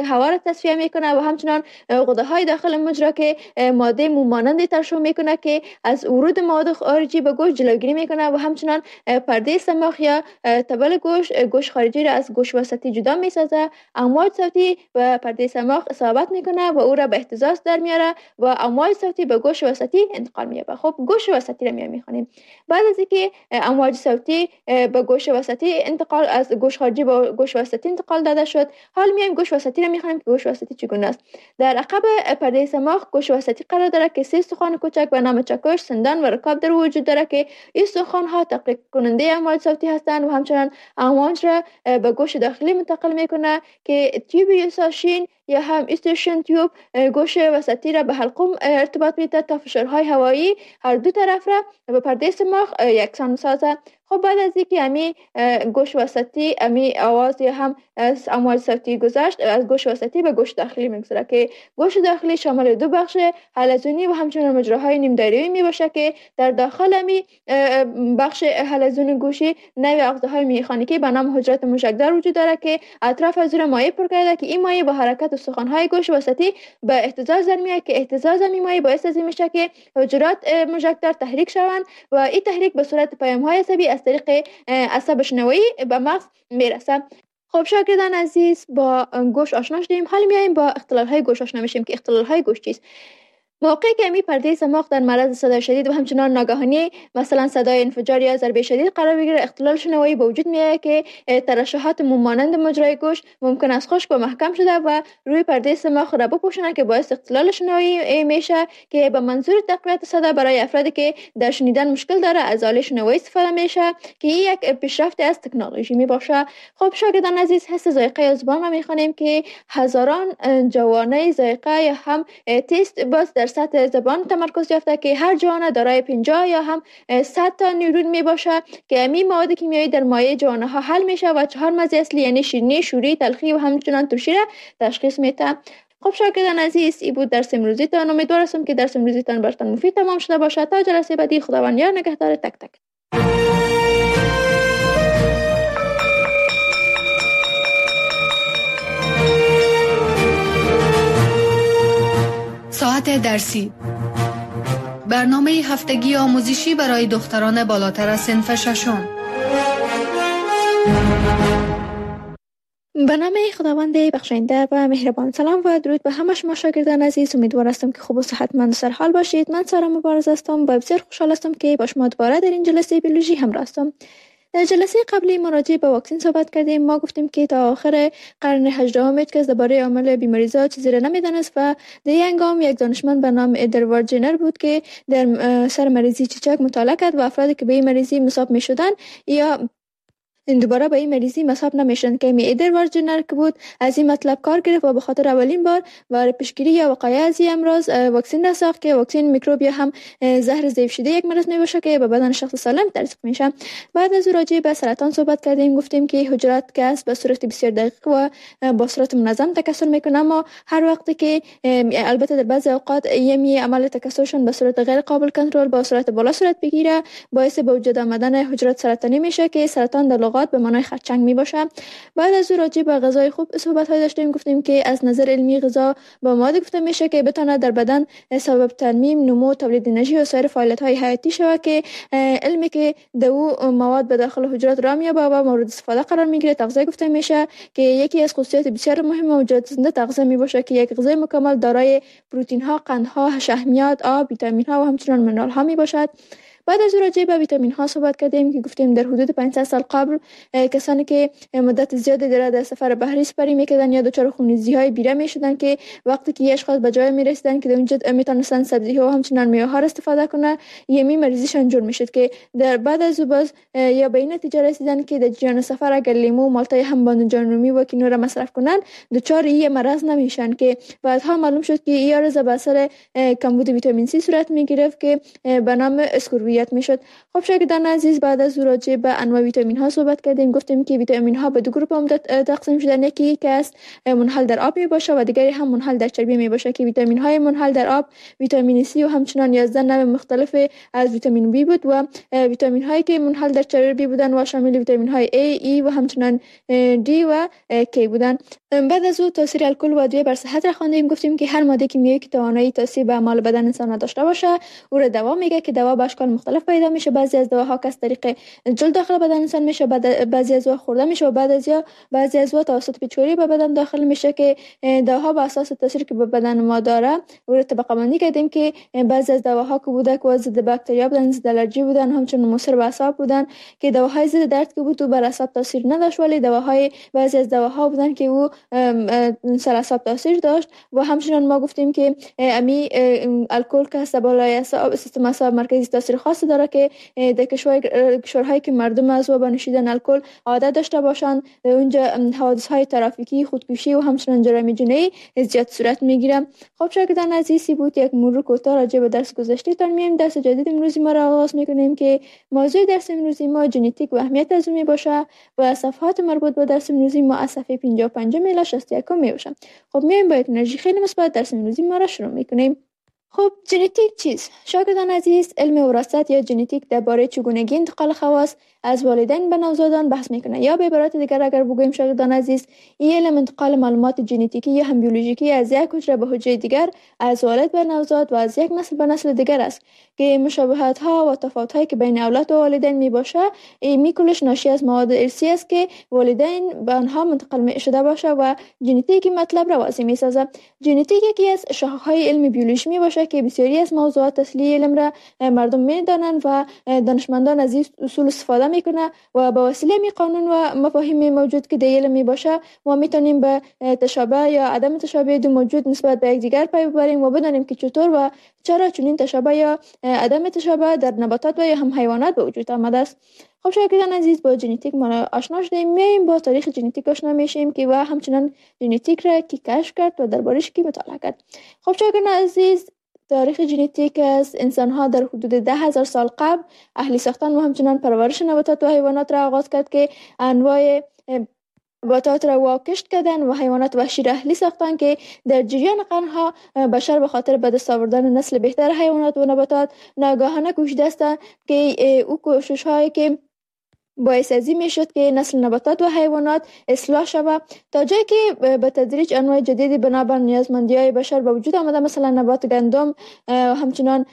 Speaker 5: هوا را تصفیه میکنه و همچنان غده های داخل مجرا که ماده مومانند ترشح میکنه که از ورود مواد خارجی به گوشت جلوگیری میکنه و همچنان پرده صماخ یا تبل گوشت گوشت خارجی را از گوشت وسطی جدا میسازه. امواج صوتی به پرده صماخ اصابت میکنه و او را به اهتزاز در میاره و امواج صوتی به گوشت وسطی انتقال مییابه. خب گوشت وسطی را میام میخونیم. بعد از اینکه امواج صوتی به گوشت وسطی انتقال از گوشت خارجی به گوشت وسطی انتقال داده شد، حال میایم گوشت وسطی را میخونیم که گوشت وسطی چگونه است. در عقب پرده صماخ گوشت وسطی قرار داره که سه استخوان کوچک به نام چکش، سندان و رکاب در وجود داره که این استخوان ها تقلیق کننده امواج صوتی هستند و همچنان امواج را به گوشت داخلی منتقل میکنه که تیوب یوساشین یا هم استیشن تیوب گوشت وسطی را به حلقوم ارتباط میده تا فشارهای هوایی هر دو طرف را به پرده صماخ یکسان سازه. خب بعد از اینکه امی گوشت وسطی امی آواز یا هم از امواج صوتی گذشت، از گوشت وسطی به گوشت داخلی میگذره که گوشت داخلی شامل دو بخش حلزونی و همچنان مجراهای نیم دایره‌ای میباشه که در داخل امی بخش حلزونی گوشی نوع اغذاهای میخانیکی به نام حجرات موشکدار وجود داره که اطراف از اون مایع پر کرده که این مایع با حرکت استخوان‌های گوشت وسطی به اهتزاز در میاد که اهتزاز این مایع باعث از این میشه که حجرات موشکدار تحریک شوند و این تحریک به صورت پیام‌های عصبی از طریق عصب شنوایی به مغز میرسه. خب شاگردان عزیز، با گوشت آشنا شدیم، حالا میایم با اختلال‌های گوشت آشنا میشیم که اختلال‌های گوشت چیست. موقعی که امی پرده صماخ در معرض صدای شدید و همچنان ناگهانی مثلا صدای انفجار یا ضربه شدید قرار بگیره، اختلال شنوایی به وجود میاد که ترشحات مومانند مجرای گوشت ممکن است خشک و محکم شده و روی پرده صماخ را بپوشونه که باعث اختلال شنوایی میشه که به منظور تقویت صدا برای افرادی که در شنیدن مشکل داره از آله شنوایی استفاده میشه که یک پیشرفت از تکنولوژی می باشه. خب شاگردان عزیز، حس ذائقه زبان ما میخوانیم که هزاران جوانه ذائقه یا هم تست باز در سطح زبان تمرکز یافته که هر جوانه دارای پنجاه یا هم صد تا نیورون می باشه که امی مواد کیمیایی در مایع جوانه ها حل میشه و چهار مزه اصلی یعنی شیرینی، شوری، تلخی و همچنان ترشی را تشخیص میده. خب شاگردان عزیز، این بود درس امروزیتان. امیدوار هستم که درس امروزیتان براتون مفید تمام شده باشه. تا جلسه بعدی، خداوند یار نگهدار تک تک.
Speaker 4: ساعت درسی، برنامه هفتگی آموزشی برای دختران بالاتر از صنف ششم.
Speaker 5: به نام خداوند بخشنده و مهربان. سلام و درود به همه شما شاگردان عزیز. امیدوار هستم که خوب و صحتمند و سرحال باشید. من سارا مبارز هستم و بسیار خوشحال هستم که با شما دوباره در این جلسه بیولوژی همراه هستم. در جلسه قبلی ما راجع به واکسن صحبت کردیم. ما گفتیم که تا آخر قرن هجدهم هیچ کس درباره عامل بیماری‌زا چیزی را نمی‌دانست و در این هنگام یک دانشمند به نام ادوارد جنر بود که در سر مریضی چیچک مطالعه کرد و افرادی که به این مریضی مصاب می‌شدند یا دوباره به این مریضی مصاب نمیشن که می ادوارد جنر که بود از این مطلب کار گرفت و به خاطر اولین بار برای پیشگیری یا وقایع از این امراض واکسن را ساخت که واکسن میکروب یا هم زهر ضعیف شده یک مرض میباشه که به بدن شخص سالم تزریق میشه. بعد از راجع به سرطان صحبت کردیم. گفتیم که حجرات که است به صورت بسیار دقیق و با صورت منظم تکثر میکنه، اما هر وقتی که البته در بعضی اوقات یمی عمل تکثرشون به صورت غیر قابل کنترل با صورت بالا صورت بگیره، باعث به وجود آمدن حجرات سرطانی میشه که سرطان در به معنای خرچنگ می باشه. بعد از او راجع به غذای خوب صحبت های داشتیم. گفتیم که از نظر علمی غذا با مواد گفته میشه که بتونه در بدن سبب ترمیم، نمو، تولید انرژی و سایر فعالیت های حیاتی شود که علمی که دو مواد به داخل حجرات را میابه و مورد استفاده قرار میگیره تغذیه گفته میشه که یکی از خصوصیات بسیار مهم موجودات زنده تغذیه می باشه که یک غذای مکمل دارای پروتئین ها، قندها، شحمیات، آب، ویتامین ها و همچنین منرال ها می باشد. بعد از راجع به ویتامین ها صحبت کردیم که گفتیم در حدود پانصد سال قبل کسانی که مدت زیادی در سفر بحری سپری میکردن یا دچار خونریزی های بیره میشدن که وقتی که اشخاص به جای میرسیدن که در اونجا میتونستن سبزی ها و همچنین میوه ها استفاده کنه، یمی مریضیشان جور میشد که در بعد از باز یا به این نتیجه رسیدن که در جریان سفر اگر لیمو، مالتای هم بادمجان رومی و کینو را مصرف کنن دچار این مرض نمیشن که بعدها معلوم شد که این عرض به اثر کمبود ویتامین سی صورت میگرفت که به نام اسکوربی مدیریت میشد. خب شاگردان عزیز، بعد از راجع به انواع ویتامین ها صحبت کردیم. گفتیم که ویتامین ها به دو گروه عمده تقسیم شدن. یکی که است منحل در آب می باشه و دیگری هم منحل در چربی می باشه که ویتامین های منحل در آب ویتامین سی و همچنان یازده نوع مختلف از ویتامین بی بود و ویتامین هایی که منحل در چربی بودن و شامل ویتامین های A, E و همچنان دی و K بودن. بعد از او تاثیر الکل و ادویه بر صحت را خواندیم. گفتیم که هر ماده کیمیایی که توانایی تاثیر به اعمال بدن انسان داشته باشه او را دوا میگه که دوا به اشکال مختلف پیدا میشه. بعضی از دواها که از طریق جلد داخل بدن انسان میشه، بعضی از او خورده میشه و بعد از یا بعضی از او توسط پیچوری به بدن داخل میشه که دواها به اساس تاثیری که به بدن ما داره او را طبقه بندی کردیم که بعضی از دواها که بوده که ضد باکتریا بودن، ضد الرژی بودن، همچنین مضر به اعصاب بودن که دواهای ضد درد که بود تو بر اعصاب تاثیر نداشت، ولی دواهای بعضی از دواها بودن که او سر اعصاب تاثیر داشت. و همچنین ما گفتیم که امی الکل که است بالای اعصاب سیستم اعصاب مرکزی تاثیر خاصی داره که در کشورهایی که مردم از و به نوشیدن الکل عادت داشته باشند اونجا حوادث های ترافیکی، خودکشی و همچنین جرایم جنایی زیاد صورت میگیره. خب شاگردان عزیزی، بود یک مرور کوتاه راجع به درس گذشته تان میایم. درس جدید امروزی ما را آغاز میکنیم که موضوع درس امروزی ما ژنتیک و اهمیت از اون باشه و صفحات مربوط به درس امروزی ما از صفحه پنجاه و پنج الی شصت و یک میباشه. خب میایم با یک انرژی خیلی مثبت درس امروزی ما را شروع میکنیم. خب ژنتیک چیست؟ شاگردان عزیز، علم وراثت یا ژنتیک درباره چگونگی انتقال خواص از والدین به نوزادان بحث میکنه. یا به عبارت دیگر اگر بگوییم شاگردان عزیز، این علم انتقال معلومات ژنتیکی یا هم بیولوژیکی از یک حجره به حجره دیگر، از والد به نوزاد و از یک نسل به نسل دیگر است که مشابهت ها و تفاوت هایی که بین اولاد و والدین می باشه این کلش ناشی از مواد ارثی است که والدین به آنها منتقل می شده باشه و ژنتیک مطلب را واضح می سازه. ژنتیک یکی از شاخه های علم بیولوژی می باشه که بسیاری از موضوعات اصلی علم را مردم می دانند و دانشمندان از این اصول استفاده میکنه و با وسیله می قانون و مفاهیم موجود که در علم می باشه ما میتونیم به تشابه یا عدم تشابه دو موجود نسبت به یکدیگر پی ببریم و بدانیم که چطور و چرا چنین تشابه یا عدم تشابه در نباتات و یا هم حیوانات به وجود آمده است. خب شاگردان عزیز، با ژنتیک ما آشنا شدیم. میایم با تاریخ ژنتیک آشنا میشیم که و همچنان ژنتیک را کی کشف کرد و دربارش کی مطالعه کرد. خب شاگردان عزیز، تاریخ ژنتیک از انسان‌ها در حدود ده هزار سال قبل اهلی ساختن و همچنان پرورش نباتات و حیوانات را آغاز کرد که انواع نباتات را واکشت کردن و حیوانات وحشی را اهلی ساختن که در جریان قرنها بشر به خاطر به دست آوردن نسل بهتر حیوانات و نباتات ناگهانه کوشیده است که او کوشش هایی که باعث ازی می شد که نسل نباتات و حیوانات اصلاح شود تا جایی که به تدریج انواع جدیدی بنابر نیازمندی های بشر به وجود آمده، مثلا نبات گندم و همچنان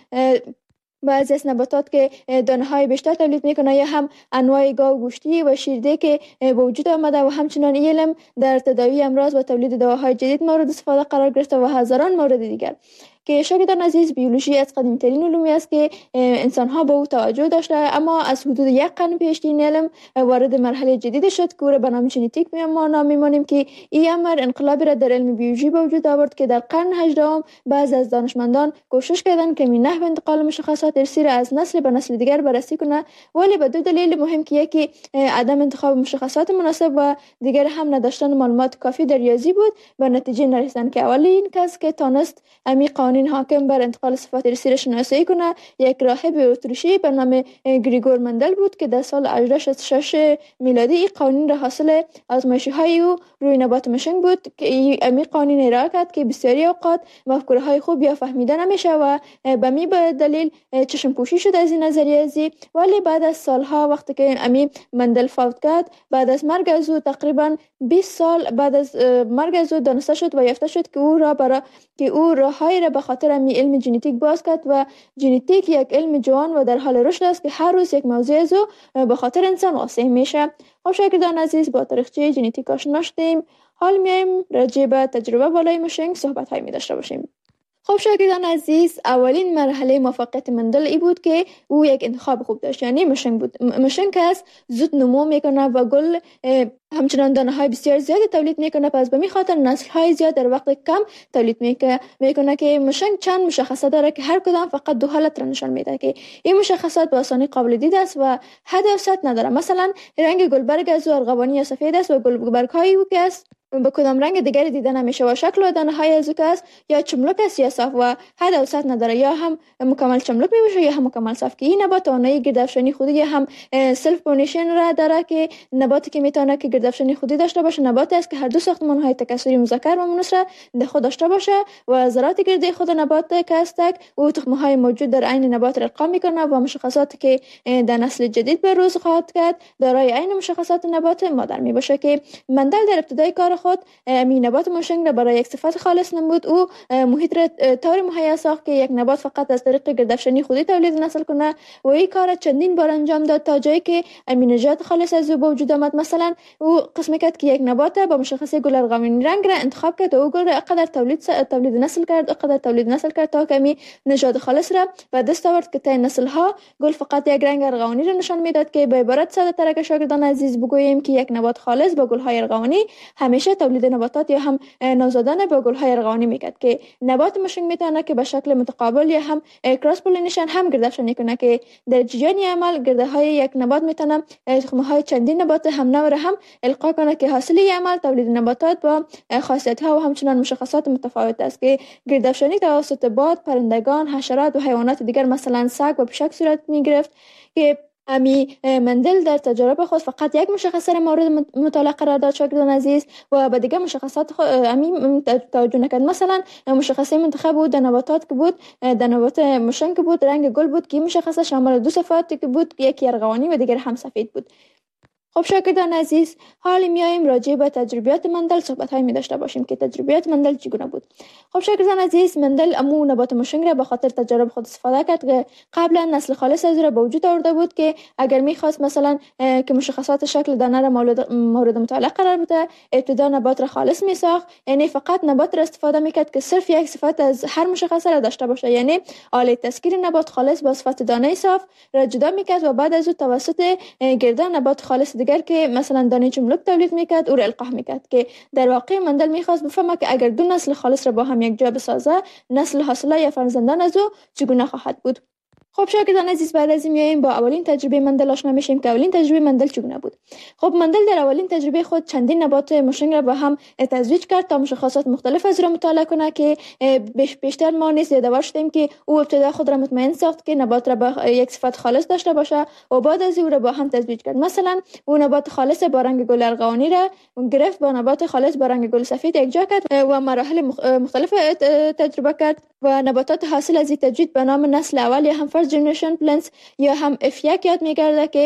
Speaker 5: بعضی از نباتات که دانه های بیشتر تولید میکنه یا هم انواع گاو گوشتی و شیرده که به وجود آمده و همچنان علم در تداوی امراض و تولید دواهای جدید مورد استفاده قرار گرفته و هزاران مورد دیگر که شاگردان عزیز بیولوژی از قدیم ترین علومی است که انسان ها به او توجه داشته، اما از حدود یک قرن پیش این علم وارد مرحله جدید شد که او را به نام ژنتیک ما نام می‌مانیم که این امر انقلابی را در علم بیولوژی به وجود آورد که در قرن هجدهم بعض از دانشمندان کوشش کردند که نحو انتقال مشخصات ارثی را از نسل به نسل دیگر بررسی کنه، ولی به دو دلیل مهم که یکی عدم انتخاب مشخصات مناسب و دیگر هم نداشتن معلومات کافی در ریاضی بود، به نتیجه نرسیدند که اولین کس که تونست امی قوانین حاکم بر انتقال صفات ارثی را شناسایی کنه یک راهب اتریشی به نام گریگور مندل بود که در سال هزار و هشتصد و شصت و شش میلادی این قوانین را حاصل آزمایشی های او روی نبات مشنگ بود که امی قوانین ارائه کرد که بسیاری اوقات مفکوره های خوب یا فهمیده نمیشه و به می به دلیل چشم پوشی شد از این نظریه ازی، ولی بعد از سالها وقتی که امی مندل فوت کرد، بعد از مرگ از او تقریبا بیست سال بعد از مرگ از او دانسته شد و یافته شد که او را برای که او راههایی را به خاطر امی علم ژنتیک باز کرد و ژنتیک یک علم جوان و در حال رشد است که هر روز یک موضوع از او به خاطر انسان واضح میشه. خب شاگردان عزیز، با تاریخچه ژنتیک آشنا شدیم. حال میایم راجع به تجربه بالای مشنگ صحبت هایی می داشته باشیم. خب شاگردان عزیز، اولین مرحله موفقیت مندل ای بود که او یک انتخاب خوب داشت، یعنی مشنگ بود. مشنگ که است زود نمو میکنه و گل همچنان دانه های بسیار زیادی تولید میکنه، پس به می خاطر نسل های زیاد در وقت کم تولید میکنه میکنه که مشنگ چند مشخصات داره که هر کدام فقط دو حالت را نشان میده که این مشخصات به آسانی قابل دید است و حد و سطح نداره. مثلا رنگ گلبرگ از ارغوانی یا سفید است و گلبرگ های او که است به کدام رنگ دیگری دیده نمیشه و شکل و دانه های از است یا چملک است یا صاف و حد و سطح نداره، یا هم مکمل چملک میشه یا هم مکمل صاف. که این نبات توانایی گردافشانی خودی هم سلف پولینیشن را داره که نباتی که میتونه که گردافشانی خودی داشته باشه نباتی است که هر دو ساختمان های تکثری مذکر و مؤنث را در خود داشته باشه و ذرات گردی خود نبات که است او تخم های موجود در عین نبات را القا میکنه و مشخصاتی که در نسل جدید به روز خواهد کرد دارای عین مشخصات نبات مادر می باشه. که مندل در ابتدای کار خود می نبات موشنگ را برای یک صفت خالص نمود. او محیط را طوری مهیا ساخت که یک نبات فقط از طریق گردافشانی خودی تولید نسل کنه و این کار چندین بار انجام داد تا جایی که امینجات خالص از او به وجود آمد. مثلا او قسم کرد که یک نبات با مشخصه گل ارغوانی رنگ را انتخاب کرد و او گل را قدر تولید تولید نسل کرد و قدر تولید نسل کرد تا کمی نژاد خالص را و دست آورد که تا نسل ها گل فقط یک رنگ ارغوانی را نشان میداد. که به عبارت ساده تر اگر شاگردان عزیز بگوییم که یک نبات خالص با گل های ارغوانی همیشه تولید نباتات یا هم نوزادان با گل های ارغوانی میکرد. که نبات موشنگ میتونه که به شکل متقابل یا هم کراس پولینیشن هم گردافشانی کنه که در جریان عمل گرده های یک نبات میتونه تخم های چندین نبات هم نوع را هم القا کنه که حاصل عمل تولید نباتات با خاصیت ها و همچنان مشخصات متفاوت است. که گردافشانی توسط باد، پرندگان، حشرات و حیوانات دیگر مثلا سگ و پشک صورت میگرفت. که امی مندل در تجربه خود فقط یک مشخصه مورد مطالعه قرار داد شاگردان عزیز و به دیگر مشخصات امی توجه نکرد. مثلا مشخصه منتخب بود در نباتات که بود در نبات موشنگ بود رنگ گل بود که مشخصه شامل دو صفات که بود یکی ارغوانی و دیگر هم سفید بود. خب شاگردان عزیز حالا میایم راجع به تجربیات مندل صحبت های می داشته باشیم که تجربیات مندل چگونه بود. خب شاگردان عزیز مندل امو نبات موشنگ را به خاطر تجربه خود استفاده کرد که قبلا نسل خالص از او را به وجود آورده بود. که اگر میخواست مثلا که مشخصات شکل دانه را مورد مطالعه قرار بده ابتدا نبات را خالص می ساخت، یعنی فقط نبات را استفاده میکرد که صرف یک صفت از هر مشخصه را داشته باشه، یعنی آله تسکیر نبات خالص با صفت دانه صاف را جدا میکرد و بعد از او توسط گردان نبات خالص دیگر که مثلا دانه چملک تولید میکرد او را القاح میکرد. که در واقع مندل میخواست بفهمه که اگر دو نسل خالص را با هم یک جا بسازه نسل حاصله یا فرزندان از او چگونه خواهد بود. خب شاگردان عزیز بعد از این میایم با اولین تجربه مندل آشنا میشیم که اولین تجربه مندل چگونه بود. خب مندل در اولین تجربه خود چندین نبات موشنگ را با هم تزویج کرد تا مشخصات مختلف از را مطالعه کنه. که بیش بیشتر ما نیز یادآور شدیم که او ابتدا خود را مطمئن ساخت که نبات را با یک صفت خالص داشته باشه و بعد از او را با هم تزویج کرد. مثلا او نبات خالص با رنگ گل ارغوانی را گرفت با نبات خالص با رنگ گل سفید یکجا کرد و مراحل مختلف تجربه کرد و نباتات حاصل از این تجوید به نام نسل اول یا هم فرست جنریشن پلنتس یا هم اف یک یاد میگرده. که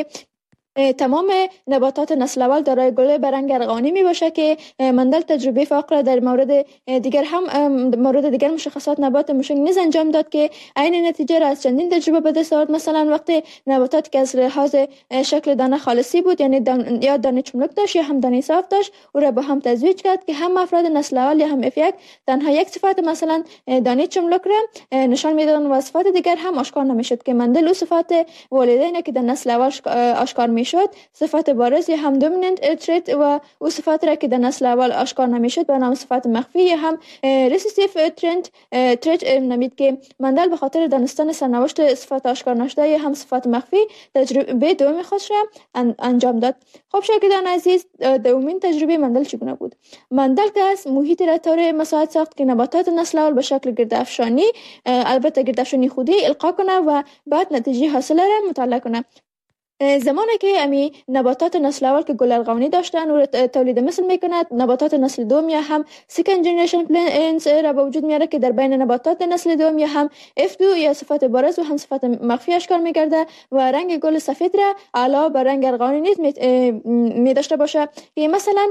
Speaker 5: تمام نباتات نسل اول دارای گل به رنگ ارغوانی می باشه. که مندل تجربه فوق را در مورد دیگر هم مورد دیگر مشخصات نبات موشنگ نیز انجام داد که عین نتیجه را از چندین تجربه به دست آورد. مثلا وقتی نباتات که از لحاظ شکل دانه خالصی بود یعنی دان یا دانه چملک داشت یا هم دانه صاف داشت او را با هم تزویج کرد که هم افراد نسل اول یا هم اف یک تنها یک صفت مثلا دانه چملک را نشان میدادند و صفات دیگر هم آشکار نمیشد. که مندل او صفات والدین که در نسل اول آشکار می شد صفات بارز یا هم دومیننت تریت و او صفات را که در نسل اول آشکار نمیشد به نام صفات مخفی یا هم ریسیسیف ترند تریت نامید. که مندل به خاطر دانستن سرنوشت صفات آشکار نشده یا هم صفات مخفی تجربه دومی خودش را انجام داد. خب شاگردان عزیز دومین تجربه مندل چگونه بود؟ مندل که از محیط را طور مساعد ساخت که نباتات نسل اول به شکل گردافشانی البته گردافشانی خودی القا کنه و بعد نتیجه حاصله را مطالعه کنه. زمانی که امی نباتات نسل اول که گل ارغوانی داشتن و تولید مثل میکند نباتات نسل دوم یا هم سکند جنریشن پلنتس را به وجود میاره که در بین نباتات نسل دوم یا هم اف دو یا صفات بارز و هم صفات مخفی اشکال میگرده و رنگ گل سفید را علاوه بر رنگ ارغوانی نیز می داشته باشه. که مثلا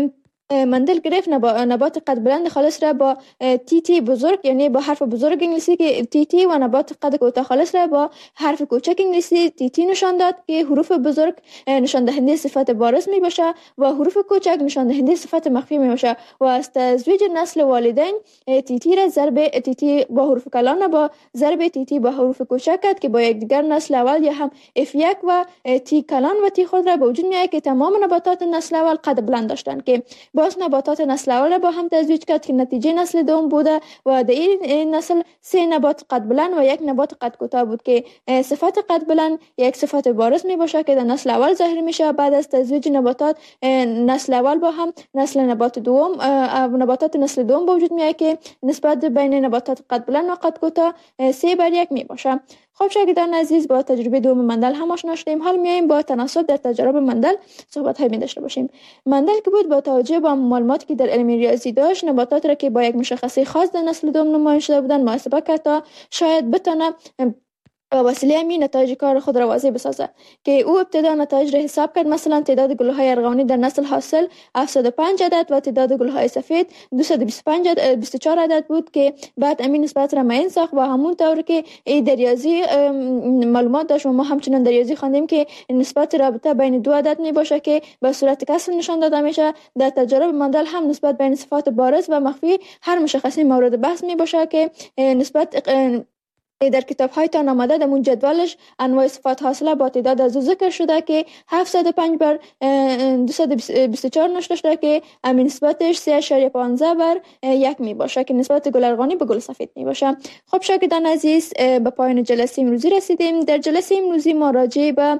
Speaker 5: مندل گرفت نبات قد بلند خالص را با تی تی بزرگ یعنی با حرف بزرگ انگلیسی که تی تی و نبات قد کوتاه خالص را با حرف کوچک انگلیسی تی تی نشان داد که حروف بزرگ نشان دهنده صفت بارز می باشه و حروف کوچک نشان دهنده صفت مخفی می باشه. و از تزویج نسل والدین تی تی را ضرب تی تی با حروف کلان با ضرب تی تی با حروف کوچک کرد که با یکدیگر نسل اول یا هم اف یک و تی کلان و تی خود را به وجود میاره که تمام نباتات نسل اول قد بلند داشتند. که باز نباتات نسل اول با هم تزویج کرد که نتیجه نسل دوم بوده و در این نسل سه نبات قد بلند و یک نبات قد کوتاه بود که صفت قد بلند یک صفت بارز می باشه که در نسل اول ظاهر میشه. بعد از تزویج نباتات نسل اول با هم نسل نبات دوم نباتات نسل دوم به وجود میاد که نسبت بین نباتات قد بلند و قد کوتاه سه بر یک می باشه. خب شاگردان عزیز، با تجربه دوم مندل هم آشنا شدیم. حال میایم با تناسب در تجارب مندل صحبت های می داشته باشیم. مندل که بود با توجه به معلوماتی که در علم ریاضی داشت، نباتات را که با یک مشخصه خاص در نسل دوم نمایش داده بودند محاسبه کرد تا شاید بتونه با وسیله همین نتایج کار خود را واضح بسازه که او ابتدا نتایج را حساب کرد. مثلا تعداد گل‌های ارغوانی در نسل حاصل هفتصد و پنج عدد و تعداد گل‌های سفید دویست و بیست و پنج عدد بیست و چهار عدد بود که بعد همین نسبت را معین ساخت و همون طور که در ریاضی معلومات داشت و ما همچنان در ریاضی خواندیم که نسبت رابطه بین دو عدد می باشه که به صورت کسر نشان داده میشه. در تجارب مندل هم نسبت بین صفات بارز و مخفی هر مشخصه مورد بحث می باشه که نسبت در کتاب هایتان آمده در اون جدولش انواع صفات حاصله با تعداد از ذکر شده که هفتصد و پنج بر دویست و بیست و چهار نشته شده که همین نسبتش سه اشاریه پانزده بر یک می باشه که نسبت گل ارغوانی به گل سفید می باشه. خب شاگردان عزیز، به پایان جلسه امروزی رسیدیم. در جلسه امروزی ما راجع به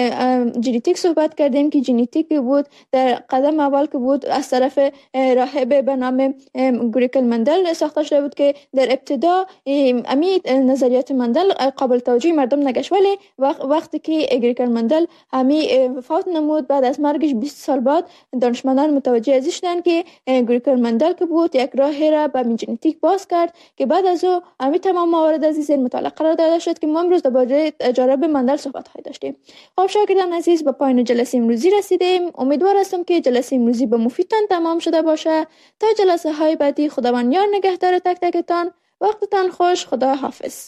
Speaker 5: ژنتیک صحبت کردیم که ژنتیک بود در قدم اول که بود از طرف راهب به نام گریکل مندل ساخته شده بود که در ابتدا امی نظریات مندل قابل توجه مردم نگشت، ولی وقتی که گریکل مندل همی وفات نمود بعد از مرگش بیست سال بعد دانشمندان متوجه ازش شدند که گریکل مندل که بود یک راه را به ژنتیک باز کرد که بعد از او همی تمام موارد از این مطالعه قرار داده شد که ما امروز درباره تجارب مندل صحبت های داشتیم. خب شاگردان عزیز، به پایان جلسه امروزی رسیدیم. امیدوار هستم که جلسه امروزی به مفیدتان تمام شده باشه. تا جلسه های بعدی خداوند یار نگهدار تک تکتان. وقتتان خوش. خدا حافظ.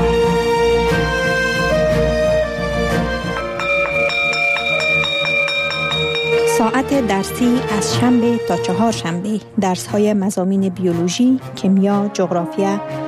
Speaker 6: ساعت درسی از شنبه تا چهار شنبه درس های مضامین بیولوژی، کیمیا، جغرافیا